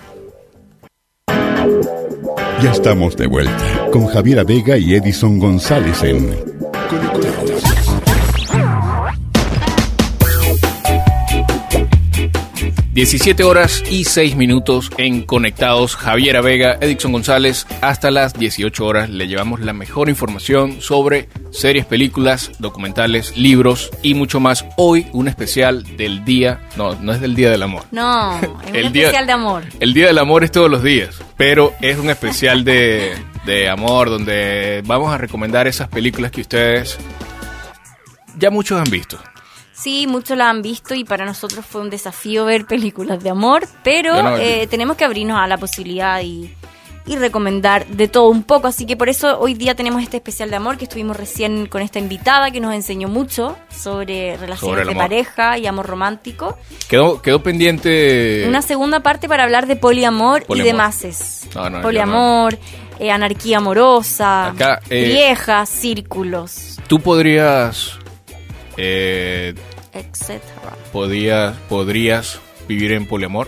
Ya estamos de vuelta con Javiera Vega y Edison González en Conectados. diecisiete horas y seis minutos en Conectados. Javiera Vega, Edison González. Hasta las dieciocho horas le llevamos la mejor información sobre series, películas, documentales, libros y mucho más. Hoy un especial del día, no, no es del Día del Amor. No, es un El día- especial de amor. El Día del Amor es todos los días, pero es un especial de, de amor, donde vamos a recomendar esas películas que ustedes ya muchos han visto. Sí, muchos la han visto y para nosotros fue un desafío ver películas de amor, pero Bueno, eh, tenemos que abrirnos a la posibilidad y, y recomendar de todo un poco. Así que por eso hoy día tenemos este especial de amor que estuvimos recién con esta invitada que nos enseñó mucho sobre relaciones Sobre el de amor. pareja y amor romántico. Quedó, quedó pendiente... Una segunda parte para hablar de poliamor, Poliamor. y demás. No, no, yo poliamor, eh, anarquía amorosa, Acá, eh, viejas, círculos, Tú podrías... Eh, etcétera. podías, ¿Podrías vivir en poliamor?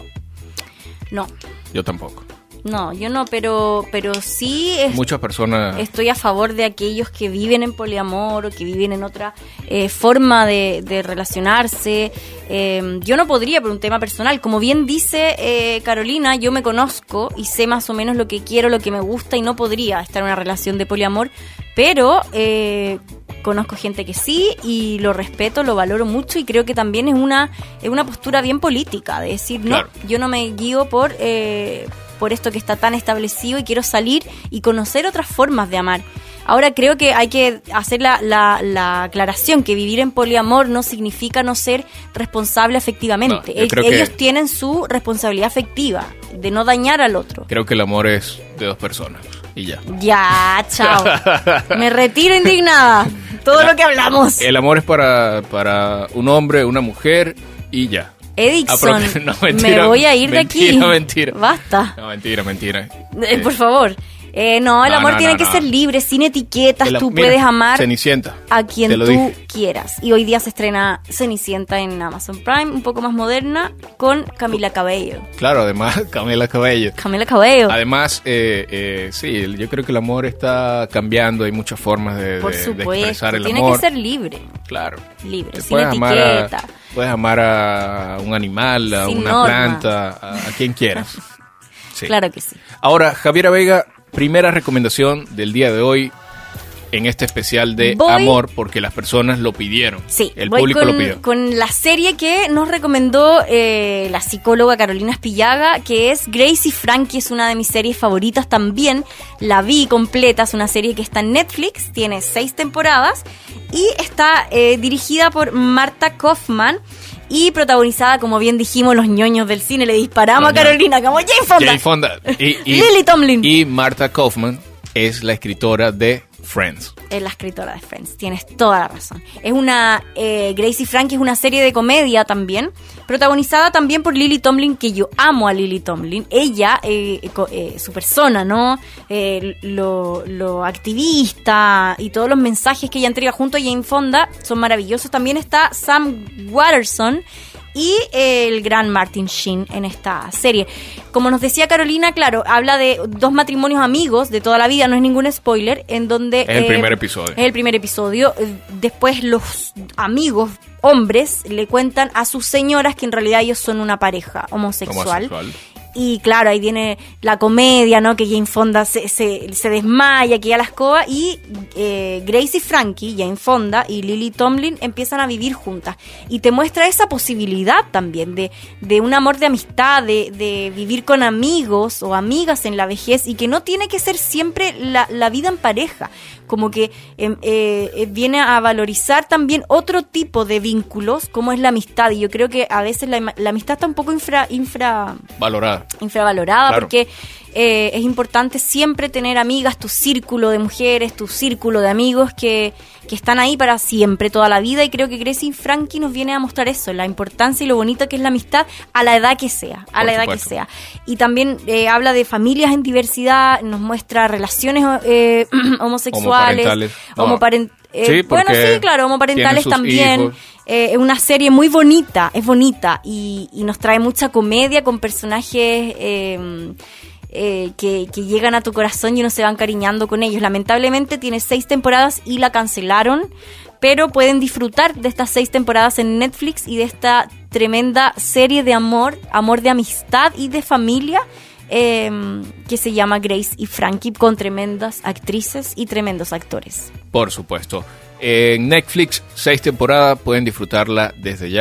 No, Yo tampoco. no, yo no, pero, pero sí es, Muchas personas... estoy a favor de aquellos que viven en poliamor o que viven en otra eh, forma de, de relacionarse. Eh, yo no podría por un tema personal. Como bien dice eh, Carolina, yo me conozco y sé más o menos lo que quiero, lo que me gusta y no podría estar en una relación de poliamor, pero eh, conozco gente que sí y lo respeto, lo valoro mucho y creo que también es una, es una postura bien política de decir, no, Claro. yo no me guío por... Eh, por esto que está tan establecido y quiero salir y conocer otras formas de amar. Ahora creo que hay que hacer la, la, la aclaración que vivir en poliamor no significa no ser responsable afectivamente. No, yo E- creo que- Ellos tienen su responsabilidad afectiva de no dañar al otro. Creo que el amor es de dos personas y ya. Ya, chao. Me retiro indignada. Todo lo que hablamos. El amor es para, para un hombre, una mujer y ya. Edixon, Ah, pero- no, mentira, me voy a ir de aquí. mentira, mentira. Basta. No, mentira, mentira. Eh, Eh, por favor. Eh, no, el No, amor no, tiene no, que no. ser libre, sin etiquetas. el- Tú mira, puedes amar Cenicienta. a Te quien lo tú dije. quieras. Y hoy día se estrena Cenicienta en Amazon Prime, un poco más moderna, con Camila Cabello. Claro, además, Camila Cabello. Camila Cabello. Además, eh, eh, sí, yo creo que el amor está cambiando. Hay muchas formas de, Por de- de supuesto. expresar el Tiene amor. que ser libre. Claro. Libre, Te sin puedes amar a- etiqueta. puedes amar a un animal, a Sin una norma. planta, a, a quien quieras. Sí. Claro que sí. Ahora, Javiera Vega, primera recomendación del día de hoy en este especial de Voy- amor, porque las personas lo pidieron. Sí, el voy público con, lo pidió. con la serie que nos recomendó eh, la psicóloga Carolina Espillaga, que es Grace y Frankie, es una de mis series favoritas también. La vi completa, es una serie que está en Netflix, tiene seis temporadas y está eh, dirigida por Marta Kaufman y protagonizada, como bien dijimos, los ñoños del cine. Le disparamos Los a Carolina, como Jane Fonda. Jane Fonda. Y, y- Lily Tomlin. Y Marta Kaufman es la escritora de Friends. Es la escritora de Friends, tienes toda la razón. Es una, eh, Grace y Frankie es una serie de comedia también, protagonizada también por Lily Tomlin, que yo amo a Lily Tomlin. Ella, eh, co- eh, su persona, ¿no? Eh, lo, lo activista y todos los mensajes que ella entrega junto a Jane Fonda son maravillosos. También está Sam Waterston y eh, el gran Martin Sheen en esta serie. Como nos decía Carolina, claro, habla de dos matrimonios amigos de toda la vida, no es ningún spoiler, en donde... Es el primer episodio. Es el primer episodio. Eh, Después los amigos, hombres, le cuentan a sus señoras que en realidad ellos son una pareja homosexual. Homosexual. Y claro, ahí viene la comedia, ¿no? Que Jane Fonda se, se, se desmaya, que ya la escoba. Y eh, Grace y Frankie, Jane Fonda y Lily Tomlin empiezan a vivir juntas. Y te muestra esa posibilidad también de, de un amor de amistad, de, de vivir con amigos o amigas en la vejez. Y que no tiene que ser siempre la, la vida en pareja. Como que eh, eh, viene a valorizar también otro tipo de vínculos, como es la amistad. Y yo creo que a veces la, la amistad está un poco infra... infra Valorada. infravalorada, Claro. porque eh, es importante siempre tener amigas, tu círculo de mujeres, tu círculo de amigos que, que están ahí para siempre, toda la vida, y creo que Gracie y Frankie nos viene a mostrar eso, la importancia y lo bonito que es la amistad a la edad que sea, a Por la edad supuesto. que sea. Y también eh, habla de familias en diversidad, nos muestra relaciones eh, homosexuales, Homoparentales. No. homoparen- eh, Sí, bueno, porque sí, claro, homoparentales tienen sus también. hijos. Eh, es una serie muy bonita, es bonita y, y nos trae mucha comedia con personajes eh, eh, que, que llegan a tu corazón y uno se va encariñando con ellos. Lamentablemente tiene seis temporadas y la cancelaron, pero pueden disfrutar de estas seis temporadas en Netflix y de esta tremenda serie de amor, amor de amistad y de familia eh, que se llama Grace y Frankie, con tremendas actrices y tremendos actores. Por supuesto. En Netflix, seis temporadas, pueden disfrutarla desde ya.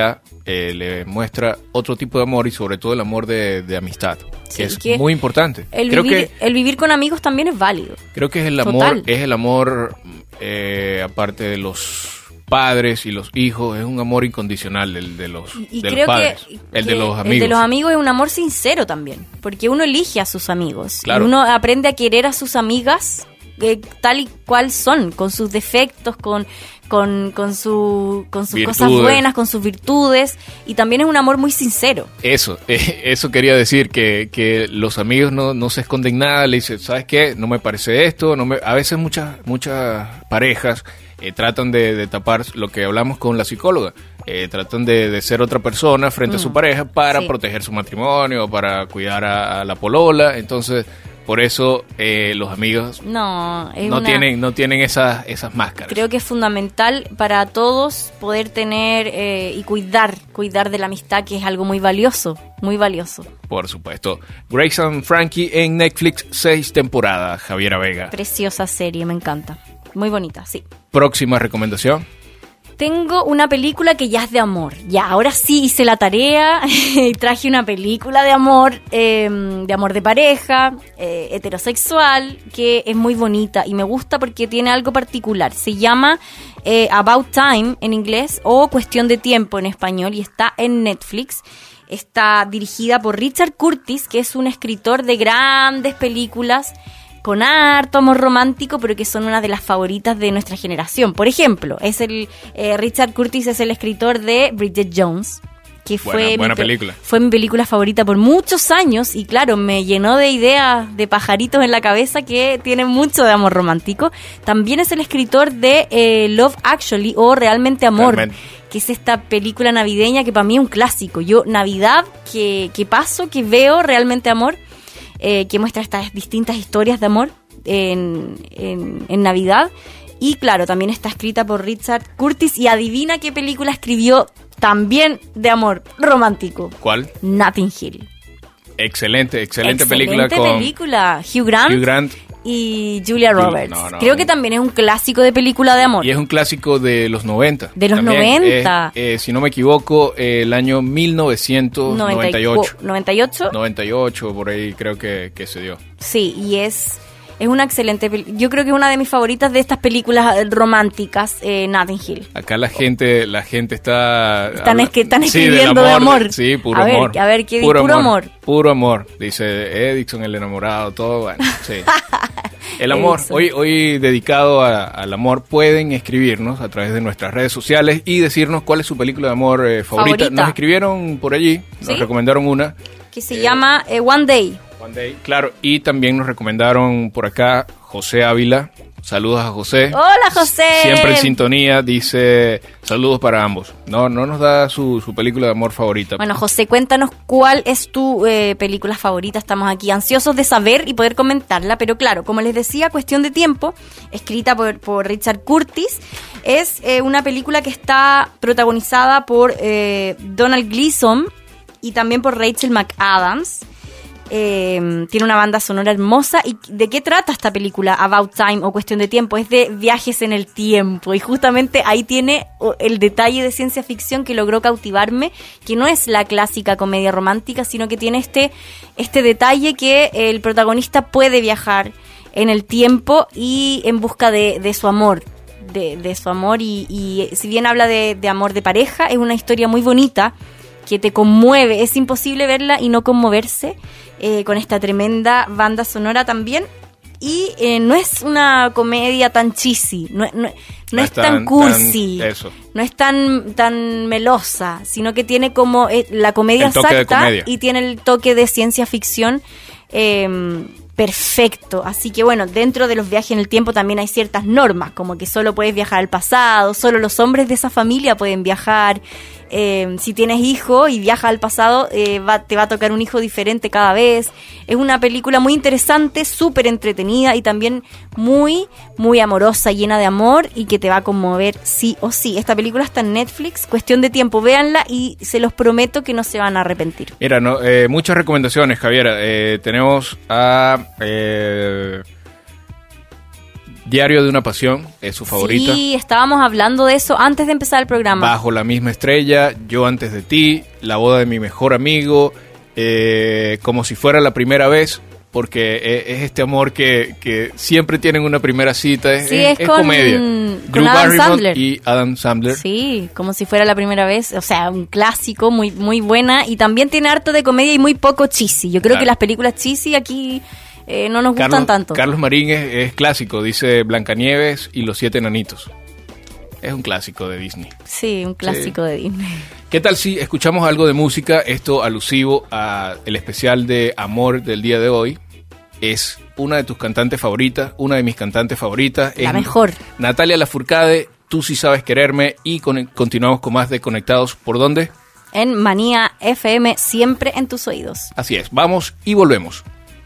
eh, le muestra otro tipo de amor y sobre todo el amor de, de amistad, Sí, que es que muy importante. El creo vivir, que el vivir con amigos también es válido. creo que es el amor, Total. es el amor eh, aparte de los padres y los hijos, es un amor incondicional el de los, Y, y de los creo padres, que, el que de los amigos. El de los amigos es un amor sincero también, porque uno elige a sus amigos. Claro. Y uno aprende a querer a sus amigas eh, tal y cual son, con sus defectos, con, con, con, su, con sus Virtudes. cosas buenas, con sus virtudes. Y también es un amor muy sincero. Eso, eh, eso quería decir, que, que los amigos no, no se esconden nada, le dicen, ¿sabes qué? No me parece esto, no me... A veces muchas, muchas parejas eh, tratan de, de tapar lo que hablamos con la psicóloga, eh, tratan de, de ser otra persona frente Mm, a su pareja para sí. proteger su matrimonio, para cuidar a, a la polola, entonces por eso eh, los amigos No, es no una- tienen, no tienen esas, esas máscaras. Creo que es fundamental para todos poder tener eh, y cuidar, cuidar de la amistad, que es algo muy valioso, muy valioso. Por supuesto. Grace and Frankie en Netflix, seis temporadas, Javiera Vega. Preciosa serie, me encanta. Muy bonita, sí. Próxima recomendación. Tengo una película que ya es de amor. Ya, ahora sí hice la tarea y traje una película de amor, eh, de amor de pareja, eh, heterosexual, que es muy bonita y me gusta porque tiene algo particular. Se llama eh, About Time en inglés o Cuestión de Tiempo en español y está en Netflix. Está dirigida por Richard Curtis, que es un escritor de grandes películas con harto amor romántico, pero que son una de las favoritas de nuestra generación. Por ejemplo, es el eh, Richard Curtis es el escritor de Bridget Jones, que fue, Buena- buena mi, pe- película. fue mi película favorita por muchos años y claro, me llenó de ideas de pajaritos en la cabeza que tienen mucho de amor romántico. También es el escritor de eh, Love Actually o Realmente Amor, Realmente. que es esta película navideña que para mí es un clásico. Yo, Navidad, que, que paso, que veo Realmente Amor, eh, que muestra estas distintas historias de amor en, en, en Navidad. Y claro, también está escrita por Richard Curtis. Y adivina qué película escribió también de amor romántico. ¿Cuál? Notting Hill. Excelente, excelente, Excelente película con película. Hugh Grant, Hugh Grant. y Julia Jul- Roberts. no, no, Creo que también es un clásico de película de amor. Y es un clásico de los noventa. De los También noventa. es, eh, si no me equivoco, eh, el año mil novecientos noventa y ocho. noventa y ocho. noventa y ocho, por ahí creo que, que se dio. Sí, y es, es una excelente película. Yo creo que es una de mis favoritas de estas películas eh, románticas, eh, Notting Hill. Acá la gente, la gente está... Están, habla- esque- están sí, del escribiendo de amor. Sí, puro a ver, amor. A ver, ¿qué di- puro, puro amor. Puro amor, dice Edison, el enamorado, todo, bueno, sí. El amor, Edison. hoy, hoy dedicado a- al amor, pueden escribirnos a través de nuestras redes sociales y decirnos cuál es su película de amor eh, favorita. Favorita. Nos escribieron por allí, nos ¿Sí? recomendaron una. Que se llama eh, One Day. One Day, claro, y también nos recomendaron por acá José Ávila. Saludos a José. Hola, José. Siempre en sintonía, dice saludos para ambos. No, no nos da su, su película de amor favorita. Bueno, José, cuéntanos cuál es tu eh, película favorita. Estamos aquí ansiosos de saber y poder comentarla. Pero claro, como les decía, Cuestión de Tiempo, escrita por, por Richard Curtis, es eh, una película que está protagonizada por eh, Donald Gleason y también por Rachel McAdams. Eh, tiene una banda sonora hermosa. ¿Y de qué trata esta película About Time o Cuestión de Tiempo? Es de viajes en el tiempo y justamente ahí tiene el detalle de ciencia ficción que logró cautivarme, que no es la clásica comedia romántica, sino que tiene este, este detalle que el protagonista puede viajar en el tiempo y en busca de, de su amor de, de su amor y, y si bien habla de, de amor de pareja, es una historia muy bonita que te conmueve. Es imposible verla y no conmoverse eh, con esta tremenda banda sonora también. Y eh, no es una comedia tan cheesy, no, no, no, no es tan, tan cursi, tan eso. no es tan, tan melosa, sino que tiene como eh, la comedia exacta y tiene el toque de ciencia ficción eh, perfecto. Así que bueno, dentro de los viajes en el tiempo también hay ciertas normas, como que solo puedes viajar al pasado, solo los hombres de esa familia pueden viajar. Eh, si tienes hijo y viajas al pasado, eh, va, te va a tocar un hijo diferente cada vez. Es una película muy interesante, súper entretenida y también muy, muy amorosa, llena de amor y que te va a conmover sí o sí. Esta película está en Netflix, Cuestión de Tiempo, véanla y se los prometo que no se van a arrepentir. Mira, no, eh, muchas recomendaciones, Javiera. Eh, tenemos a... Eh, Diario de una pasión es su favorita. Sí, estábamos hablando de eso antes de empezar el programa. Bajo la misma estrella, Yo antes de ti, La boda de mi mejor amigo, eh, Como si fuera la primera vez, porque es, es este amor que, que siempre tienen una primera cita, es, sí, es, es, es con, comedia. Con Drew Adam Barrymore Sandler. y Adam Sandler. Sí, como si fuera la primera vez, o sea, un clásico, muy muy buena, y también tiene harto de comedia y muy poco cheesy. Yo creo Claro. que las películas cheesy aquí eh, no nos gustan Carlos, tanto. Carlos Marín es, es clásico, dice Blancanieves y los siete enanitos. Es un clásico de Disney. Sí, un clásico Sí. de Disney. ¿Qué tal si escuchamos algo de música? Esto alusivo a el especial de Amor del día de hoy. Es una de tus cantantes favoritas, una de mis cantantes favoritas. La es mejor. Natalia Lafourcade, Tú sí sabes quererme, y con- continuamos con más de Conectados. ¿Por dónde? En Manía F M, siempre en tus oídos. Así es, vamos y volvemos.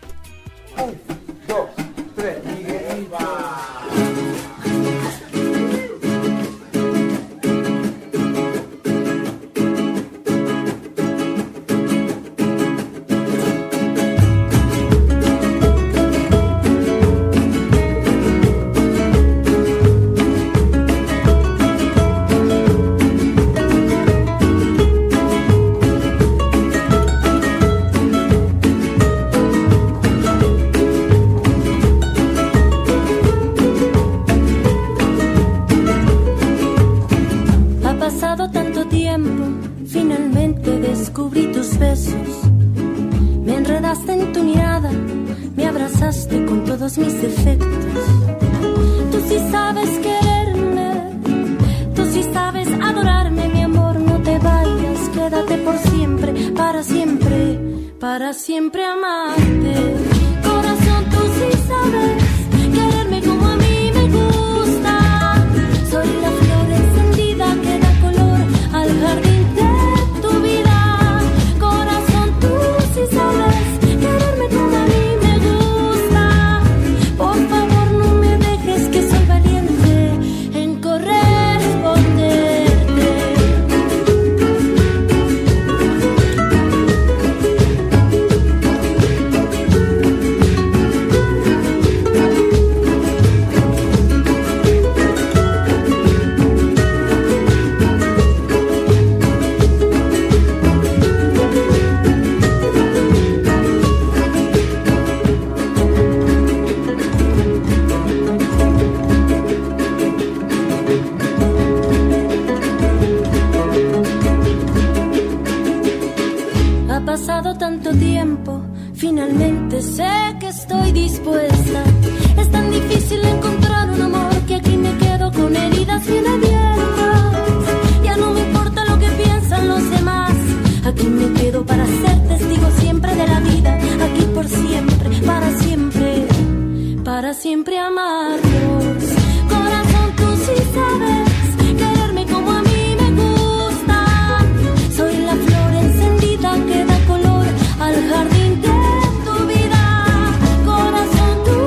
Ha pasado tanto tiempo, finalmente descubrí tus besos. Me enredaste en tu mirada, me abrazaste con todos mis defectos. Tú sí sabes quererme, tú sí sabes adorarme, mi amor, no te vayas, quédate por siempre, para siempre, para siempre amarte. Corazón, tú sí sabes quererme como a mí me gusta. Soy la flor encendida que da color al jardín de tu vida. Corazón, tú sí sabes quererme como a mí me gusta. Por favor, no me dejes, que soy valiente en corresponderte. Ha pasado tanto tiempo, finalmente sé que estoy dispuesta. Es tan difícil encontrar un amor que aquí me quedo con heridas bien abiertas. Ya no me importa lo que piensan los demás, aquí me quedo para ser testigo siempre de la vida. Aquí por siempre, para siempre, para siempre amarnos. Corazón, tú sí sabes quererme como a mí me gusta. Soy la flor encendida que da color al jardín de tu vida. Corazón, tú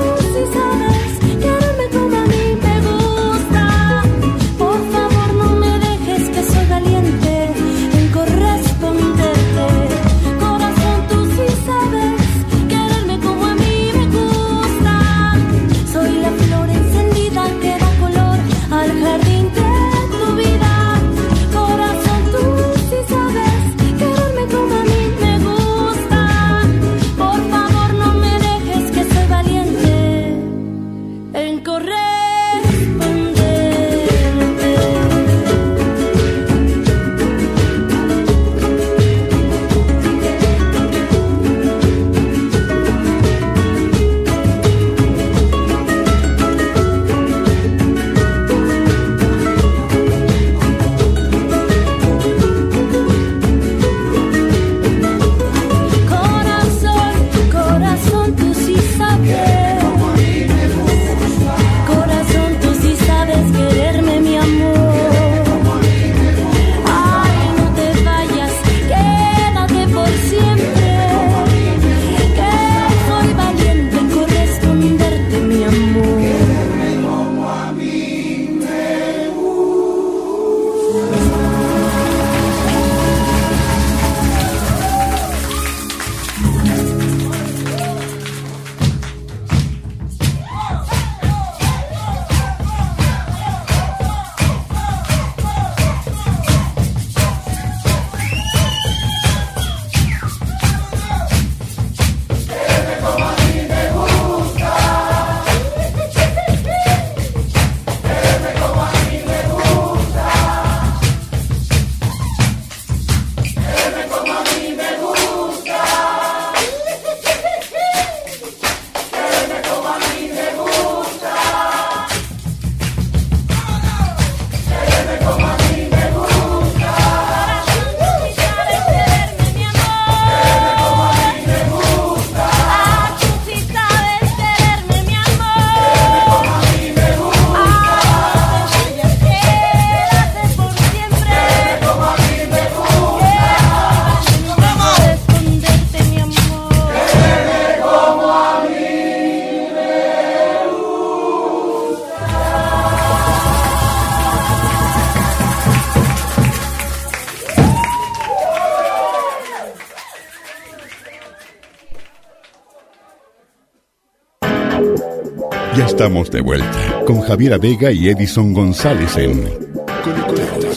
Ya estamos de vuelta con Javiera Vega y Edison González en Conectados.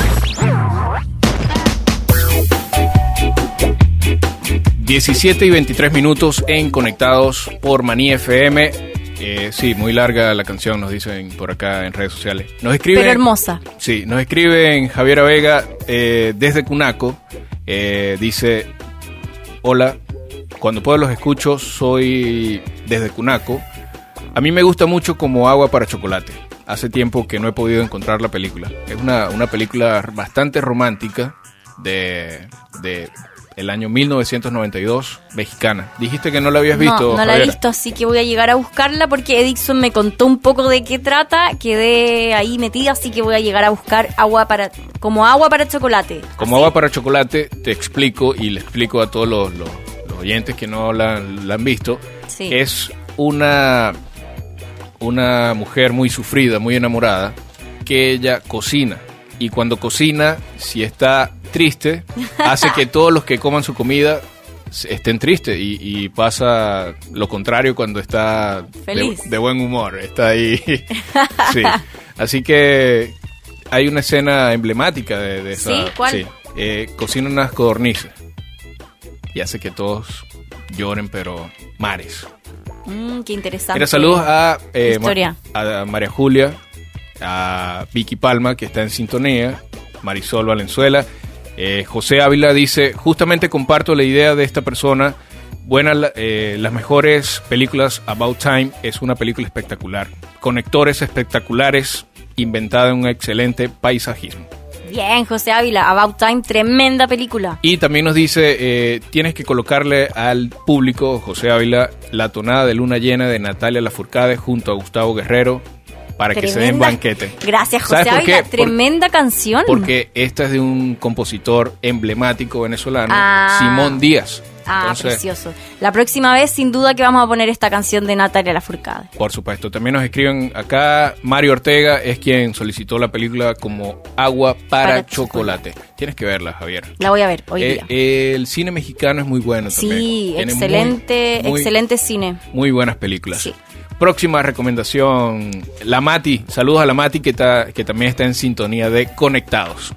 diecisiete y veintitrés minutos en Conectados por Manía F M. Eh, sí, muy larga la canción, nos dicen por acá en redes sociales. Nos escriben, pero hermosa. Sí, nos escriben Javiera Vega eh, desde Cunaco. Eh, dice: hola, cuando puedo los escucho, soy desde Cunaco. A mí me gusta mucho Como agua para chocolate. Hace tiempo que no he podido encontrar la película. Es una, una película bastante romántica de, de el año mil novecientos noventa y dos, mexicana. Dijiste que no la habías visto, No, no la Javiera. he visto, así que voy a llegar a buscarla porque Edison me contó un poco de qué trata. Quedé ahí metida, así que voy a llegar a buscar agua para Como agua para chocolate. Como ¿Así? agua para chocolate, te explico y le explico a todos los, los, los oyentes que no la, la han visto. Sí. Es una, una mujer muy sufrida, muy enamorada, que ella cocina. Y cuando cocina, si está triste, hace que todos los que coman su comida estén tristes. Y, y pasa lo contrario cuando está Feliz. De, de buen humor. Está ahí. Sí. Así que hay una escena emblemática de, de esa. ¿Sí? ¿Cuál? Sí. Eh, cocina unas codornices y hace que todos lloren, pero mares. Mm, qué interesante. Mira, saludos a, eh, Historia. Ma- a María Julia, a Vicky Palma, que está en sintonía, Marisol Valenzuela. Eh, José Ávila dice: justamente comparto la idea de esta persona. Buena, eh, las mejores películas. About Time es una película espectacular, conectores espectaculares, inventada en un excelente paisajismo. Bien, José Ávila, About Time, tremenda película. Y también nos dice, eh, tienes que colocarle al público, José Ávila, la tonada de Luna Llena de Natalia Lafourcade junto a Gustavo Guerrero para que se den Tremenda- banquete. Gracias, ¿Sabes José por qué? Ávila, Por- tremenda canción. Porque esta es de un compositor emblemático venezolano, Ah. Simón Díaz. Ah, Entonces, precioso. La próxima vez, sin duda, que vamos a poner esta canción de Natalia Lafourcade. por supuesto, también nos escriben acá, Mario Ortega es quien solicitó la película Como agua para, Para chocolate. Tienes que verla, Javier. La voy a ver hoy Eh, día. el cine mexicano es muy bueno también. Sí, Tiene muy, excelente, muy- excelente cine. Muy buenas películas. Sí. Próxima recomendación, La Mati. Saludos a La Mati, que, ta- que también está en sintonía de Conectados.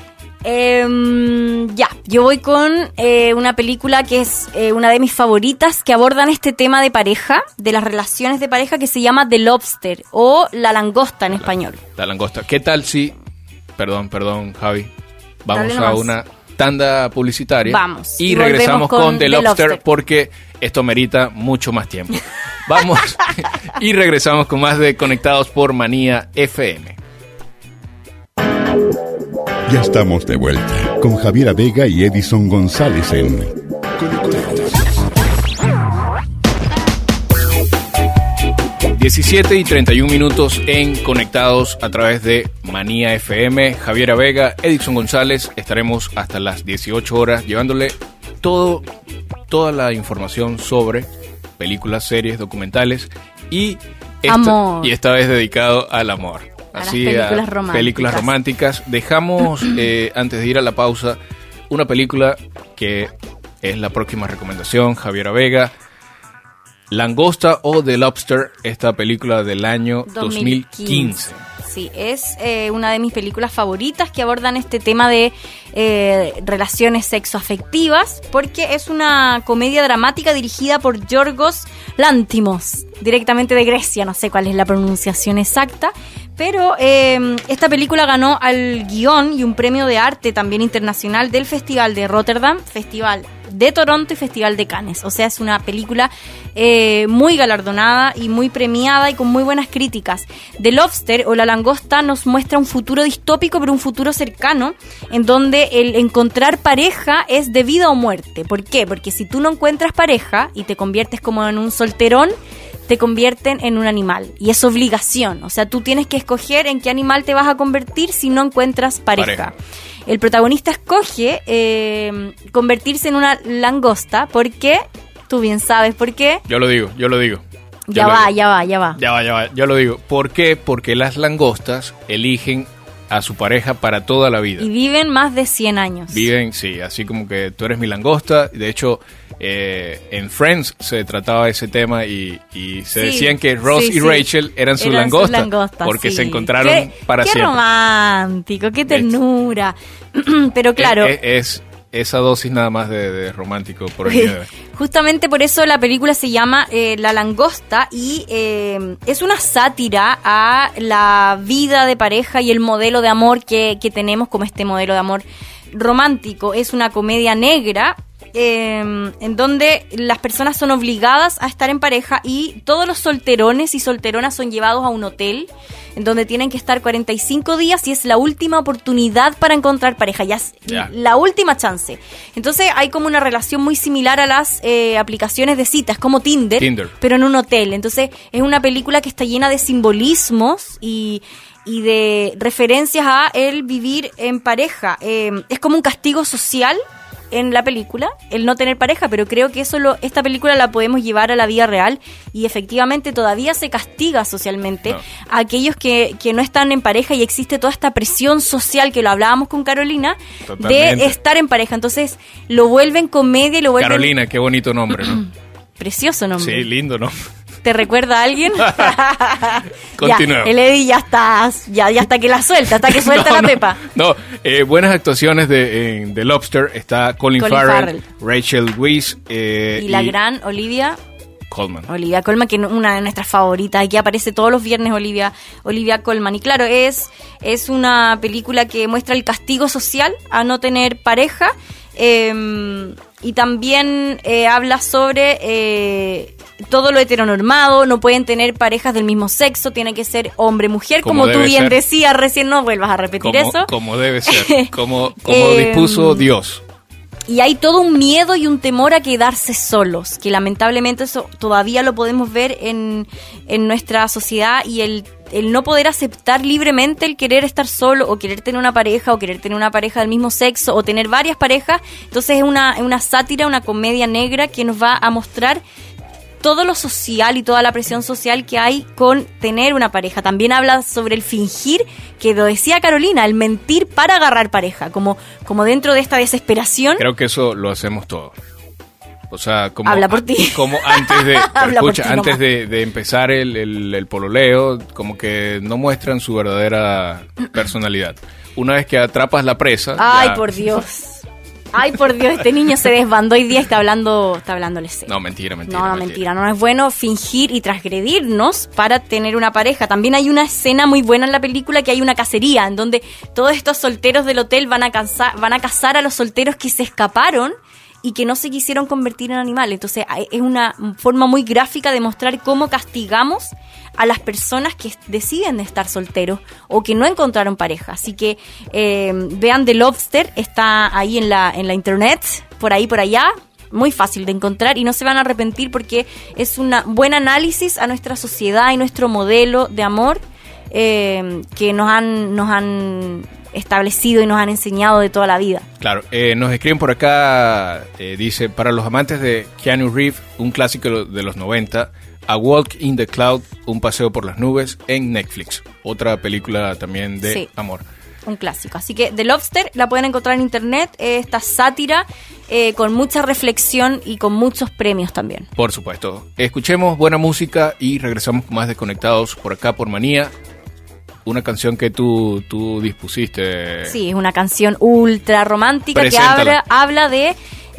Em, ya, yo voy con eh, una película que es eh, una de mis favoritas, que abordan este tema de pareja, de las relaciones de pareja, que se llama The Lobster o La Langosta en español. La langosta. ¿Qué tal si... Perdón, perdón, Javi. Vamos Dale a nomás. una tanda publicitaria. Vamos. Y Y regresamos volvemos con, con The The Lobster, Lobster. porque esto merita mucho más tiempo. Vamos y regresamos con más de Conectados por Manía F M. Ya estamos de vuelta con Javiera Vega y Edison González en Conectados. diecisiete y treinta y un minutos en Conectados a través de Manía F M. Javiera Vega, Edison González, estaremos hasta las dieciocho horas llevándole todo, toda la información sobre películas, series, documentales y esta, Amor. y esta vez dedicado al amor. A las Así, películas románticas. películas románticas. Dejamos, eh, antes de ir a la pausa, una película que es la próxima recomendación, Javiera Vega. Langosta o The Lobster, esta película del año dos mil quince. Sí, es eh, una de mis películas favoritas que abordan este tema de eh, relaciones sexoafectivas, porque es una comedia dramática dirigida por Yorgos Lanthimos, directamente de Grecia, no sé cuál es la pronunciación exacta, pero eh, esta película ganó al guión y un premio de arte también internacional del Festival de Rotterdam, Festival de Toronto y Festival de Cannes. O sea, es una película eh, muy galardonada y muy premiada y con muy buenas críticas. The Lobster o La Langosta nos muestra un futuro distópico, pero un futuro cercano, en donde el encontrar pareja es de vida o muerte. ¿Por qué? Porque si tú no encuentras pareja y te conviertes como en un solterón, te convierten en un animal. Y es obligación. O sea, tú tienes que escoger en qué animal te vas a convertir si no encuentras pareja. Pareja. El protagonista escoge eh, convertirse en una langosta porque, tú bien sabes por qué. Yo lo digo, yo lo digo. Yo Ya lo va, digo. ya va, ya va. Ya va, ya va, yo lo digo. ¿Por qué? Porque las langostas eligen a su pareja para toda la vida. Y viven más de cien años. Viven, sí, así como que tú eres mi langosta. De hecho, eh, en Friends se trataba ese tema y, y se Sí, decían que Ross sí, y sí. Rachel eran su Eran sus langosta, langostas, porque sí. se encontraron Qué- para qué siempre. romántico, qué ternura. Pero claro, Es, es- es esa dosis nada más de, de romántico por el día de hoy. justamente por eso la película se llama eh, La Langosta y eh, es una sátira a la vida de pareja y el modelo de amor que, que tenemos como este modelo de amor romántico. Es una comedia negra eh, en donde las personas son obligadas a estar en pareja y todos los solterones y solteronas son llevados a un hotel en donde tienen que estar cuarenta y cinco días y es la última oportunidad para encontrar pareja, ya es Ya. la última chance. Entonces hay como una relación muy similar a las eh, aplicaciones de citas, como Tinder, Tinder. pero en un hotel. Entonces es una película que está llena de simbolismos y, y de referencias a el vivir en pareja. Eh, es como un castigo social en la película, el no tener pareja, pero creo que eso lo, esta película la podemos llevar a la vida real y efectivamente todavía se castiga socialmente No. a aquellos que, que no están en pareja y existe toda esta presión social que lo hablábamos con Carolina Totalmente. de estar en pareja. Entonces lo vuelven comedia y lo vuelven Carolina, qué bonito nombre, ¿no? precioso nombre. Sí, lindo, ¿no? ¿Te recuerda a alguien? Continuemos. Ya, el Eddie ya está, ya, ya hasta que la suelta, hasta que suelta No, la no, pepa. No, eh, buenas actuaciones de en The Lobster. Está Colin, Colin Farrell, Farrell. Rachel Weisz eh, Y la gran Olivia, Colman. Olivia Colman, que es una de nuestras favoritas, aquí aparece todos los viernes Olivia, Olivia Colman. Y claro, es, es una película que muestra el castigo social a no tener pareja. Eh, y también eh, habla sobre eh, todo lo heteronormado, no pueden tener parejas del mismo sexo, tiene que ser hombre-mujer, Como como, tú debe bien ser. decías recién, no vuelvas a repetir Como, eso. como debe ser, como, como Eh, dispuso Dios. Y hay todo un miedo y un temor a quedarse solos, que lamentablemente eso todavía lo podemos ver en, en nuestra sociedad y el, el no poder aceptar libremente el querer estar solo o querer tener una pareja o querer tener una pareja del mismo sexo o tener varias parejas. Entonces es una, es una sátira, una comedia negra que nos va a mostrar todo lo social y toda la presión social que hay con tener una pareja. También habla sobre el fingir, que lo decía Carolina, el mentir para agarrar pareja, como, como dentro de esta desesperación. Creo que eso lo hacemos todos. O sea, como, Habla por ti. como antes de, pero Habla por escucha, ti antes nomás. de, de empezar el, el, el pololeo, como que no muestran su verdadera personalidad. Una vez que atrapas la presa, Ay, ya- por Dios. Ay, por Dios, este niño se desbandó hoy día y está hablando, está hablándole serio. No, mentira, mentira. No, no, mentira. No es bueno fingir y transgredirnos para tener una pareja. También hay una escena muy buena en la película que hay una cacería en donde todos estos solteros del hotel van a, cansa- van a cazar a los solteros que se escaparon y que no se quisieron convertir en animales. Entonces hay- es una forma muy gráfica de mostrar cómo castigamos a las personas que deciden estar solteros o que no encontraron pareja. Así que eh, vean The Lobster, está ahí en la, en la internet, por ahí, por allá. Muy fácil de encontrar y no se van a arrepentir porque es un buen análisis a nuestra sociedad y nuestro modelo de amor eh, que nos han, nos han establecido y nos han enseñado de toda la vida. Claro, eh, nos escriben por acá, eh, dice, para los amantes de Keanu Reeves, un clásico de los noventa, A Walk in the Cloud, un paseo por las nubes, en Netflix. Otra película también de Sí. amor. Un clásico. Así que The Lobster la pueden encontrar en internet, eh, esta sátira eh, con mucha reflexión y con muchos premios también. Por supuesto. Escuchemos buena música y regresamos con más Desconectados por acá por Manía. Una canción que tú, tú dispusiste. Sí, es una canción ultra romántica que Preséntala. habla, habla de,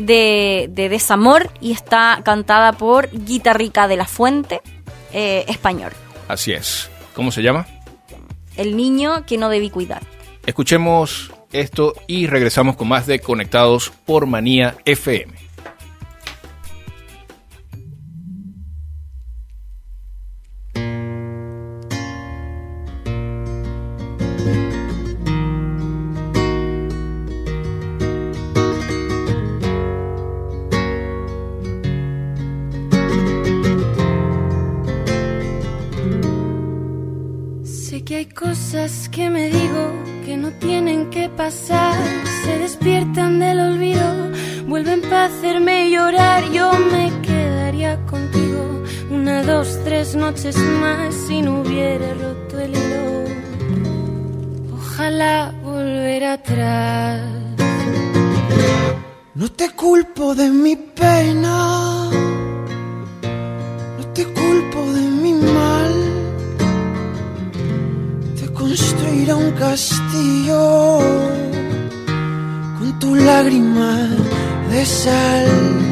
de, de desamor y está cantada por Guitarrica de la Fuente, eh, español. Así es. ¿Cómo se llama? El niño que no debí cuidar. Escuchemos esto y regresamos con más de Conectados por Manía F M. Sé que hay cosas que me digo que no tienen que pasar, se despiertan del olvido, vuelven para hacerme llorar. Yo me quedaría contigo una, dos, tres noches más si no hubiera roto el hilo. ojalá volver atrás. No te culpo de mi pena, no te culpo de mi mal. Te construiré un castillo con tu lágrima de sal.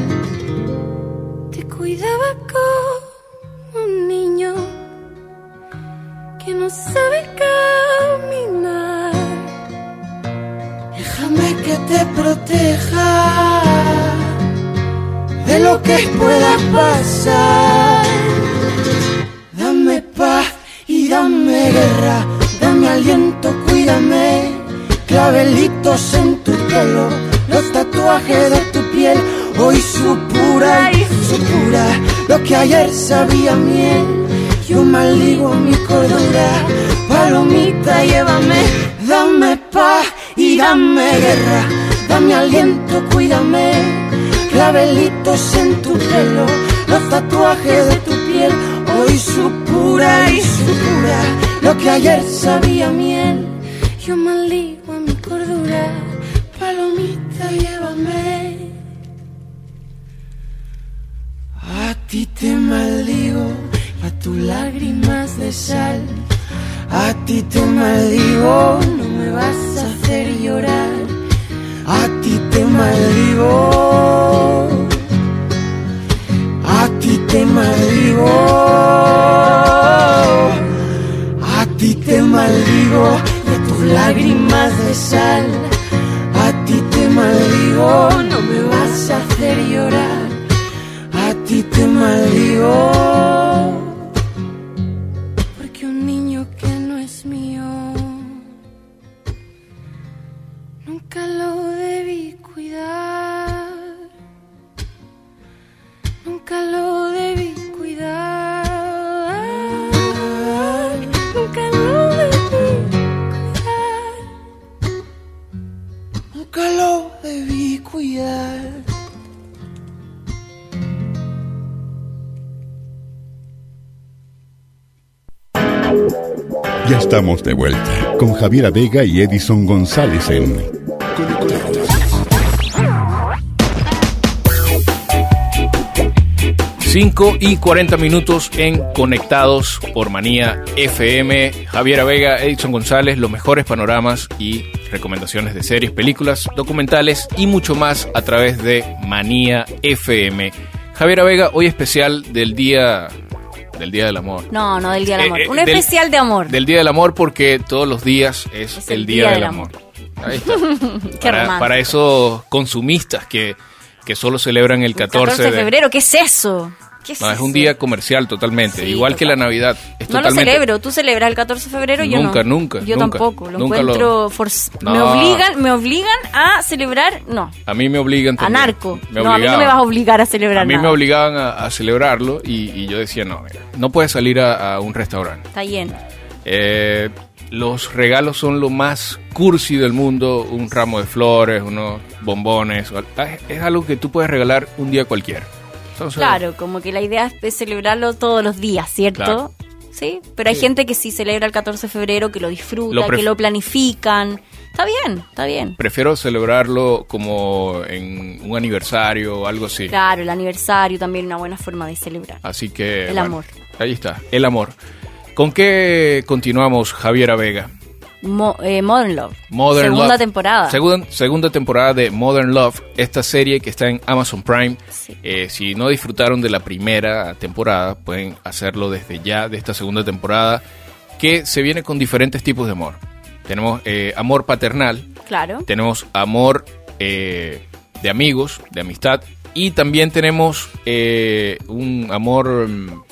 Te cuidaba como un niño que no sabe caminar. Déjame que te proteja de lo que pueda pasar. Dame paz y dame guerra, dame aliento, cuídame. Clavelitos en tu pelo, los tatuajes de tu piel. Hoy supura y supura lo que ayer sabía miel. Yo maldigo mi cordura, palomita, llévame. Dame paz y dame guerra, dame aliento, cuídame. Clavelitos en tu pelo, los tatuajes de tu piel. Hoy supura y supura lo que ayer sabía miel. Yo maldigo a mi cordura, palomita, llévame. A ti te maldigo, a tus lágrimas de sal. A ti te maldigo, no me vas a hacer llorar. A ti te maldigo, a ti te maldigo, a ti te maldigo, de tus lágrimas de sal. A ti te maldigo, no me vas a hacer llorar. A ti te maldigo. Porque un niño que no es mío nunca lo debí cuidar. Nunca lo debí cuidar. Nunca lo debí cuidar. Nunca lo debí cuidar. Ya estamos de vuelta con Javiera Vega y Edison González en Conectados. cinco y cuarenta minutos en Conectados por Manía F M. Javiera Vega, Edison González, los mejores panoramas y recomendaciones de series, películas, documentales y mucho más a través de Manía F M. Javiera Vega, hoy especial del día... Del Día del Amor. No, no del Día del Amor. Eh, eh, Un del, especial de amor. Del Día del Amor porque todos los días es, Es el, el Día, Día del, del Amor. amor. Ahí está. Qué para, para esos consumistas que, que solo celebran el catorce, catorce de febrero. ¿Qué es eso? ¿Qué es no, eso? Es un día comercial totalmente. Sí, igual total. que la Navidad. Es no totalmente... lo celebro. ¿Tú celebras el catorce de febrero? Yo nunca, no. Nunca, Yo nunca. tampoco. Lo Nunca encuentro... lo... Forz... No. Me obligan me obligan a celebrar... No. A mí me obligan también. A narco. Me no, a mí no me vas a obligar a celebrar A mí nada. me obligaban a, a celebrarlo y, y yo decía, no, mira, no puedes salir a, a un restaurante. Está lleno. Eh, los regalos son lo más cursi del mundo. Un ramo de flores, unos bombones. Es algo que tú puedes regalar un día cualquiera. Entonces, claro, como que la idea es celebrarlo todos los días, ¿cierto? Claro. Sí, pero hay Sí. gente que sí celebra el catorce de febrero, que lo disfruta, Lo pref- que lo planifican. Está bien, está bien. Prefiero celebrarlo como en un aniversario o algo así. Claro, el aniversario también una buena forma de celebrar. Así que... El bueno, amor. Ahí está, el amor. ¿Con qué continuamos, Javiera Vega? Mo- eh, Modern Love. Modern Segunda Love. temporada. Segunda, segunda temporada de Modern Love, esta serie que está en Amazon Prime. Sí. Eh, si no disfrutaron de la primera temporada, pueden hacerlo desde ya de esta segunda temporada, que se viene con diferentes tipos de amor. Tenemos eh, amor paternal, Claro. tenemos amor eh, de amigos, de amistad, y también tenemos eh, un amor mm,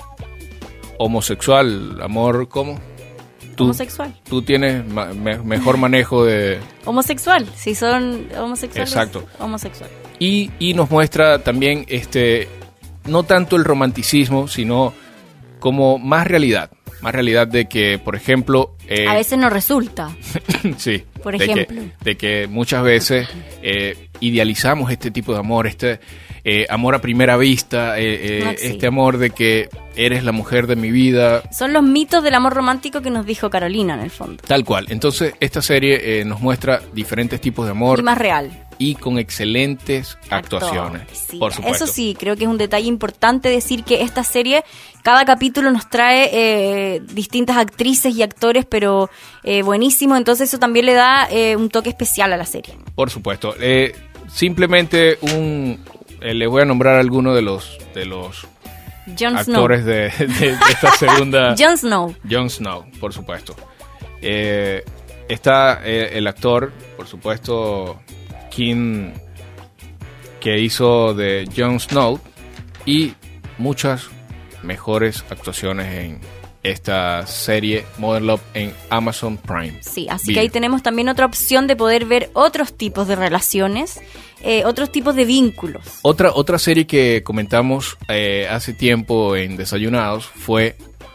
homosexual, amor, ¿cómo? Tú, Homosexual. tú tienes ma- me- mejor manejo de... Homosexual. Si son homosexuales. Exacto. Homosexual. Y, y nos muestra también, este no tanto el romanticismo, sino como más realidad. Más realidad de que, por ejemplo... eh, A veces no resulta. sí. Por de ejemplo. Que, de que muchas veces eh, idealizamos este tipo de amor, este eh, amor a primera vista, eh, eh, Ah, sí. este amor de que eres la mujer de mi vida, Son los mitos del amor romántico que nos dijo Carolina, en el fondo. tal cual. Entonces, esta serie eh, nos muestra diferentes tipos de amor Y más real. y con excelentes actuaciones, Actores, sí. por supuesto. Eso sí, creo que es un detalle importante decir que esta serie, cada capítulo nos trae eh, distintas actrices y actores, pero eh, buenísimo, entonces eso también le da eh, un toque especial a la serie. Por supuesto. Eh, simplemente un eh, les voy a nombrar algunos de los de los Jon actores Snow. de, de- de esta segunda. Jon Snow. Jon Snow, por supuesto. Eh, está eh, el actor, por supuesto, Kim, que hizo de Jon Snow, y muchas mejores actuaciones en esta serie Modern Love en Amazon Prime. Sí, así Video. que ahí tenemos también otra opción de poder ver otros tipos de relaciones, eh, otros tipos de vínculos. Otra, otra serie que comentamos eh, hace tiempo en Desayunados fue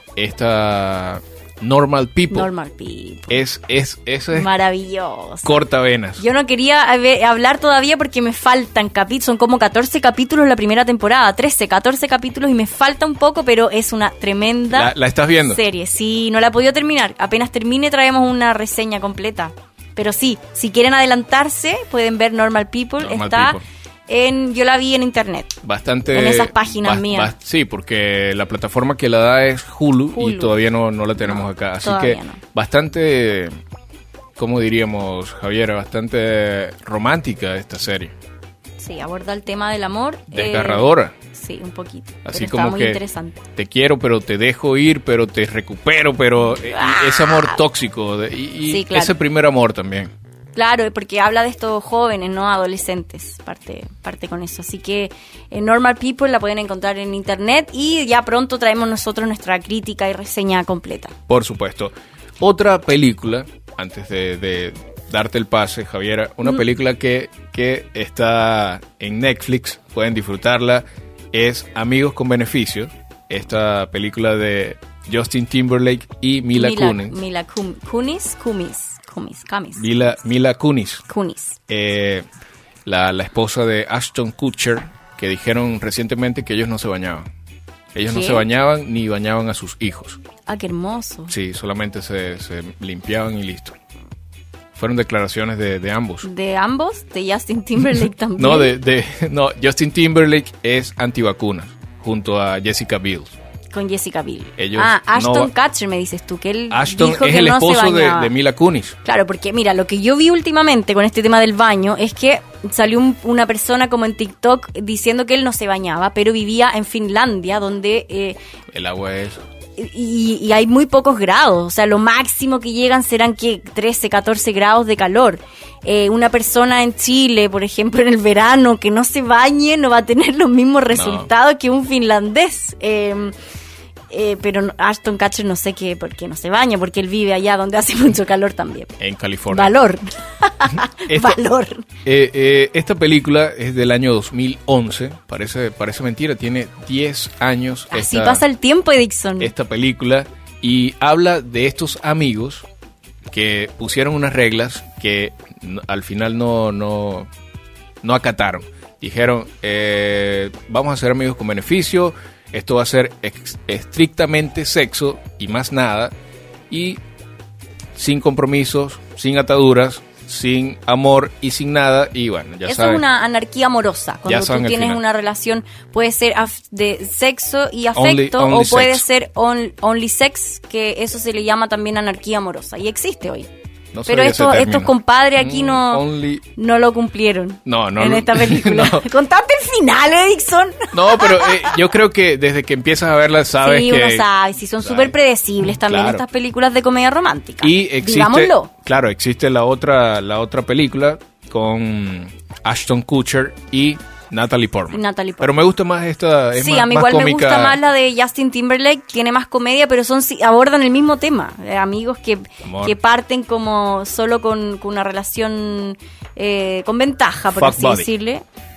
esta Normal People. Normal People. Es, es, eso es Maravilloso. cortavenas. Yo no quería hab- hablar todavía porque me faltan capítulos, son como catorce capítulos la primera temporada, trece, catorce capítulos y me falta un poco, pero es una tremenda ¿La, la estás viendo? serie. Sí, no la he podido terminar. Apenas termine traemos una reseña completa. Pero sí, si quieren adelantarse, pueden ver Normal People. Normal Está People. en, yo la vi en internet. Bastante. En esas páginas mías. Sí, porque la plataforma que la da es Hulu, y Hulu. todavía no, no la tenemos No, acá. Así todavía que no. bastante, ¿cómo diríamos, Javier? Bastante romántica esta serie. Sí, aborda el tema del amor. eh, Desgarradora. sí, un poquito. Así pero como está muy que interesante. te quiero, pero te dejo ir, pero te recupero, pero eh, y ese amor tóxico de- y, y Sí, claro. ese primer amor también. Claro, porque habla de estos jóvenes, no adolescentes, parte, parte con eso. Así que eh, Normal People la pueden encontrar en internet y ya pronto traemos nosotros nuestra crítica y reseña completa. Por supuesto. Otra película, antes de, de darte el pase, Javiera, una Mm. película que, que está en Netflix, pueden disfrutarla, es Amigos con Beneficios, esta película de Justin Timberlake y Mila, Kunis. Mila Kun- Kunis, Kumis, Kumis, Kumis. Mila, Mila Kunis, Kunis. eh, la, la esposa de Ashton Kutcher, que dijeron recientemente que ellos no se bañaban. Ellos no ¿Qué? se bañaban ni bañaban a sus hijos. Ah, qué hermoso. Sí, solamente se, se limpiaban y listo. Fueron declaraciones de, de ambos. De ambos, de Justin Timberlake también. No, de, de, no, Justin Timberlake es antivacunas, junto a Jessica Biel. Con Jessica Biel. Ellos ah, Ashton no va- Kutcher me dices tú, que él Ashton dijo es que el no se esposo de, bañaba. de Mila Kunis. Claro, porque mira, lo que yo vi últimamente con este tema del baño es que salió un- una persona como en TikTok diciendo que él no se bañaba, pero vivía en Finlandia, donde eh, El agua es... y, y hay muy pocos grados, o sea, lo máximo que llegan serán que trece, catorce grados de calor. Eh, una persona en Chile, por ejemplo, en el verano, que no se bañe, no va a tener los mismos resultados que un finlandés. Eh, eh, pero no- Ashton Kutcher no sé qué, por qué no se baña, porque él vive allá donde hace mucho calor también. En California. Valor. Esta- Valor. Eh, eh, esta película es del año dos mil once. Parece, parece mentira, tiene diez años. Así esta- pasa el tiempo, Edixon. esta película, y habla de estos amigos que pusieron unas reglas que n- al final no, no, no acataron. Dijeron, eh, vamos a ser amigos con beneficio, esto va a ser ex- estrictamente sexo y más nada, y sin compromisos, sin ataduras, sin amor y sin nada, y bueno, ya Eso saben. es una anarquía amorosa. Cuando Ya saben tú el tienes final. una relación, puede ser af- de sexo y Only- afecto, only o puede sex. ser on- only sex, que eso se le llama también anarquía amorosa. Y existe hoy. No Pero sabía ese estos, término. estos compadres aquí Mm, no, only- no lo cumplieron. No, no En lo- esta película. no. Contate el final, Edixon. No, pero eh, yo creo que desde que empiezas a verla sabes sí, que... uno sabe. Si son sabe. súper predecibles también Claro. estas películas de comedia romántica. Y existe, Digámoslo. claro, existe la otra, la otra película con Ashton Kutcher y Natalie Portman. Natalie Portman. Pero me gusta más esta, es Sí, más, a mí más igual me cómica. gusta más la de Justin Timberlake, tiene más comedia, pero son sí, abordan el mismo tema. Eh, amigos que, Amor. que parten como solo con, con una relación eh, con ventaja, por Fuck así buddy. decirle.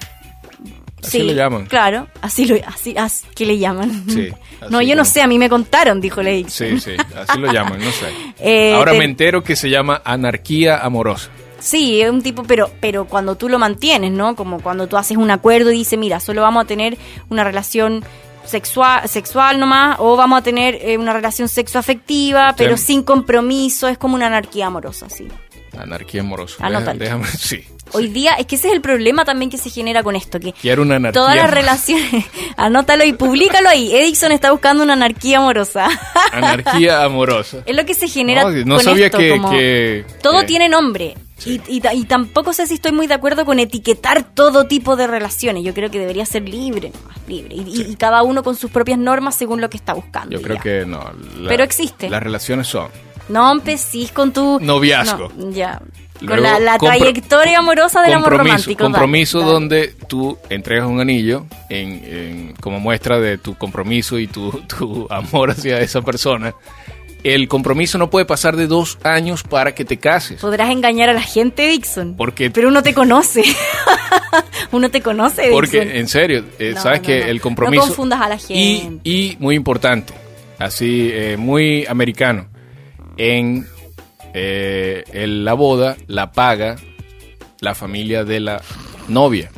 Así le llaman. Claro, así lo así, así que le llaman. Sí, no, así yo no como- sé, a mí me contaron, dijo Lady. Sí, sí, así lo llaman, no sé. Eh, Ahora te- me entero que se llama anarquía amorosa. Sí, es un tipo, pero pero cuando tú lo mantienes, ¿no? Como cuando tú haces un acuerdo y dices, mira, solo vamos a tener una relación sexual sexual nomás, o vamos a tener eh, una relación sexoafectiva, pero sin compromiso, es como una anarquía amorosa, sí. Anarquía amorosa. Anótalo. Déjame, sí. Hoy día, es que ese es el problema también que se genera con esto, que Quiero una anarquía. todas las relaciones, anótalo y públicalo ahí. Edison está buscando una anarquía amorosa. Anarquía amorosa. Es lo que se genera No, no con sabía esto, que, como que todo que- tiene nombre. Sí. Y, y, ta- y tampoco sé si estoy muy de acuerdo con etiquetar todo tipo de relaciones. Yo creo que debería ser libre, nomás, libre. Y, y- y cada uno con sus propias normas según lo que está buscando. Yo y creo ya. que no. la- Pero existe. Las relaciones son No empecís con tu... noviazgo. No, ya. Con Luego, la, la compro- trayectoria amorosa del amor compromiso, romántico. compromiso dale, dale. donde tú entregas un anillo en, en- como muestra de tu compromiso y tu, tu amor hacia esa persona. El compromiso no puede pasar de dos años para que te cases. Podrás engañar a la gente, Dixon. Porque, Pero uno te conoce. Uno te conoce, Dixon. porque en serio, eh, No, sabes no, que no. el compromiso... No confundas a la Y, gente. y muy importante, así, eh, muy americano, en eh, el- la boda la paga la familia de la novia.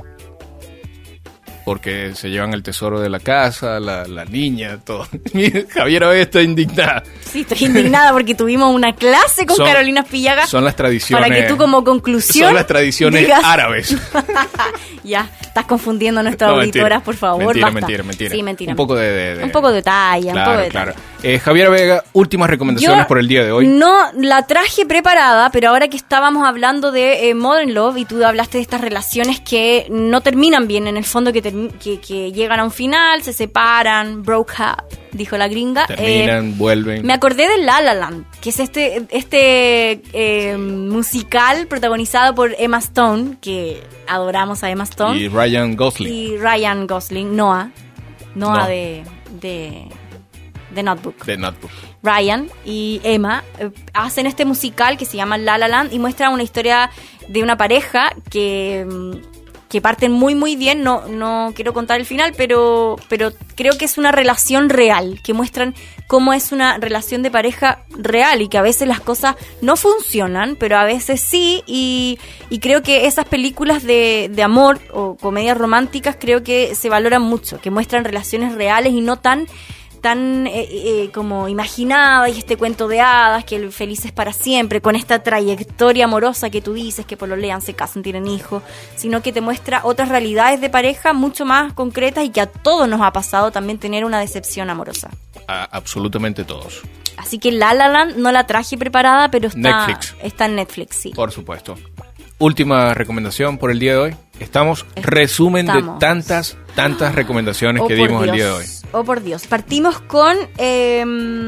Porque se llevan el tesoro de la casa, la, la niña, todo. Mira, Javier hoy está indignada. Sí, estoy indignada porque tuvimos una clase con Son- Carolina Pillaga. Son las tradiciones... Para que tú como conclusión... Son las tradiciones digas- árabes. Ya, estás confundiendo a nuestras No, auditoras, mentira. por favor. Mentira, basta. mentira, mentira. Sí, mentira. Un poco de... de- de- Un poco de talla, Claro, un poco de claro. talla. Eh, Javier Vega, últimas recomendaciones Yo por el día de hoy. No la traje preparada, pero ahora que estábamos hablando de eh, Modern Love y tú hablaste de estas relaciones que no terminan bien, en el fondo que, termi- que, que llegan a un final, se separan, broke up, dijo la gringa. Terminan, Eh, vuelven. Me acordé de La La Land, que es este este eh, musical protagonizado por Emma Stone, que adoramos a Emma Stone, Y Ryan Gosling. y Ryan Gosling, Noah, Noah No. de, de, de Notebook. De Notebook. Ryan y Emma eh, hacen este musical que se llama La La Land y muestra una historia de una pareja que, mm, que parten muy muy bien. No, no quiero contar el final, pero, pero creo que es una relación real, que muestran cómo es una relación de pareja real y que a veces las cosas no funcionan, pero a veces sí, y, y creo que esas películas de, de amor o comedias románticas creo que se valoran mucho, que muestran relaciones reales y no tan tan eh, eh, como imaginada y este cuento de hadas que el feliz es para siempre, con esta trayectoria amorosa que tú dices, que pololean, se casan, tienen hijos, sino que te muestra otras realidades de pareja mucho más concretas y que a todos nos ha pasado también tener una decepción amorosa. A absolutamente todos. Así que La La Land no la traje preparada, pero está, Netflix. está en Netflix, sí. Por supuesto. Última recomendación por el día de hoy. Estamos, Estamos. resumen de tantas, tantas recomendaciones Oh, que por dimos el Dios. día de hoy. Oh, por Dios. Partimos con eh,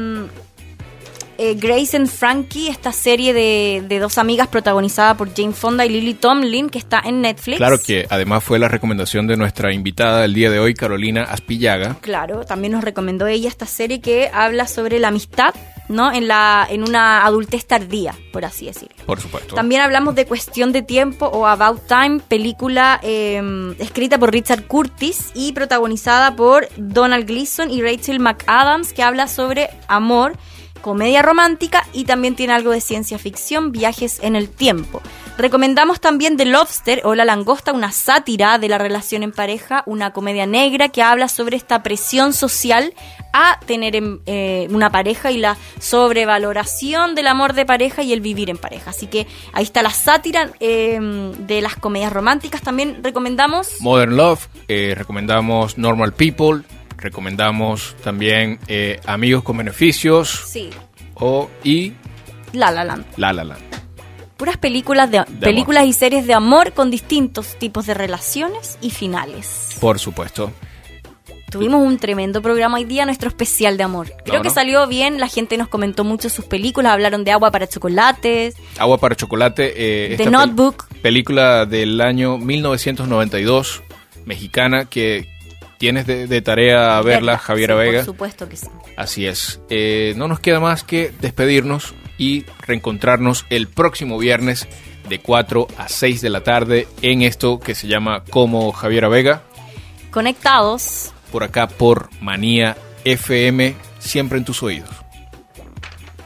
eh, Grace and Frankie, esta serie de, de dos amigas protagonizada por Jane Fonda y Lily Tomlin, que está en Netflix. Claro que además fue la recomendación de nuestra invitada del día de hoy, Carolina Aspillaga. Claro, también nos recomendó ella esta serie que habla sobre la amistad, ¿no? En la en una adultez tardía, por así decirlo. Por supuesto. También hablamos de Cuestión de Tiempo o About Time, película eh, escrita por Richard Curtis y protagonizada por Donald Gleason y Rachel McAdams, que habla sobre amor, comedia romántica y también tiene algo de ciencia ficción, viajes en el tiempo. Recomendamos también The Lobster o La Langosta, una sátira de la relación en pareja, una comedia negra que habla sobre esta presión social a tener en, eh, una pareja y la sobrevaloración del amor de pareja y el vivir en pareja. Así que ahí está la sátira eh, de las comedias románticas. También recomendamos... Modern Love, eh, recomendamos Normal People, recomendamos también eh, Amigos con Beneficios Sí, o y La La Land. La La Land. Puras películas de, De películas amor. y series de amor con distintos tipos de relaciones y finales. Por supuesto. Tuvimos un tremendo programa hoy día, nuestro especial de amor. Creo No, que no. salió bien, la gente nos comentó mucho sus películas, hablaron de Agua para Chocolates, Agua para Chocolate. Eh, de esta pel- Notebook. película del año mil novecientos noventa y dos, mexicana, que tienes de, de tarea verla, Verla, Javiera sí, Vega. Por supuesto que sí. Así es. Eh, no nos queda más que despedirnos y reencontrarnos el próximo viernes de cuatro a seis de la tarde en esto que se llama Como Javiera Vega, Conectados. por acá por Manía F M, siempre en tus oídos.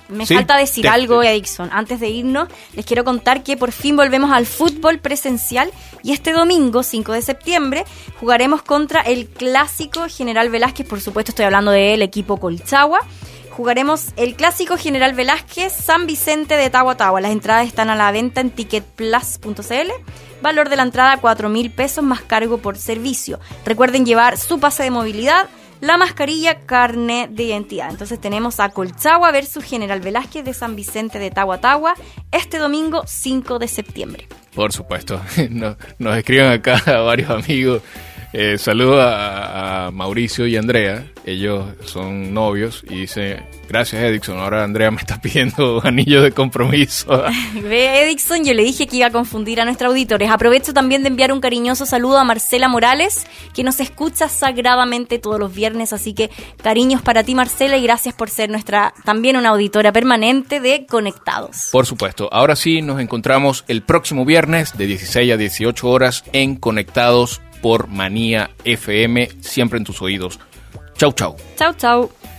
Me Sí, falta decir te- algo, Edison. Antes de irnos, les quiero contar que por fin volvemos al fútbol presencial y este domingo, cinco de septiembre, jugaremos contra el clásico General Velázquez. Por supuesto, estoy hablando del equipo Colchagua. Jugaremos el clásico General Velázquez San Vicente de Tagua Tagua. Las entradas están a la venta en ticket plus punto c l. Valor de la entrada cuatro mil pesos más cargo por servicio. Recuerden llevar su pase de movilidad, la mascarilla, carnet de identidad. Entonces tenemos a Colchagua versus General Velázquez de San Vicente de Tagua Tagua este domingo cinco de septiembre. Por supuesto. Nos, nos escriben acá a varios amigos. Eh, saludo a, a Mauricio y Andrea. Ellos son novios y dice, gracias Edison, ahora Andrea me está pidiendo anillo de compromiso. Ve, Edison, yo le dije que iba a confundir a nuestros auditores. Aprovecho también de enviar un cariñoso saludo a Marcela Morales, que nos escucha sagradamente todos los viernes, así que cariños para ti, Marcela, y gracias por ser nuestra también una auditora permanente de Conectados. Por supuesto. Ahora sí, nos encontramos el próximo viernes de dieciséis a dieciocho horas en Conectados por Manía F M, siempre en tus oídos. Chau, chau. Chau, chau.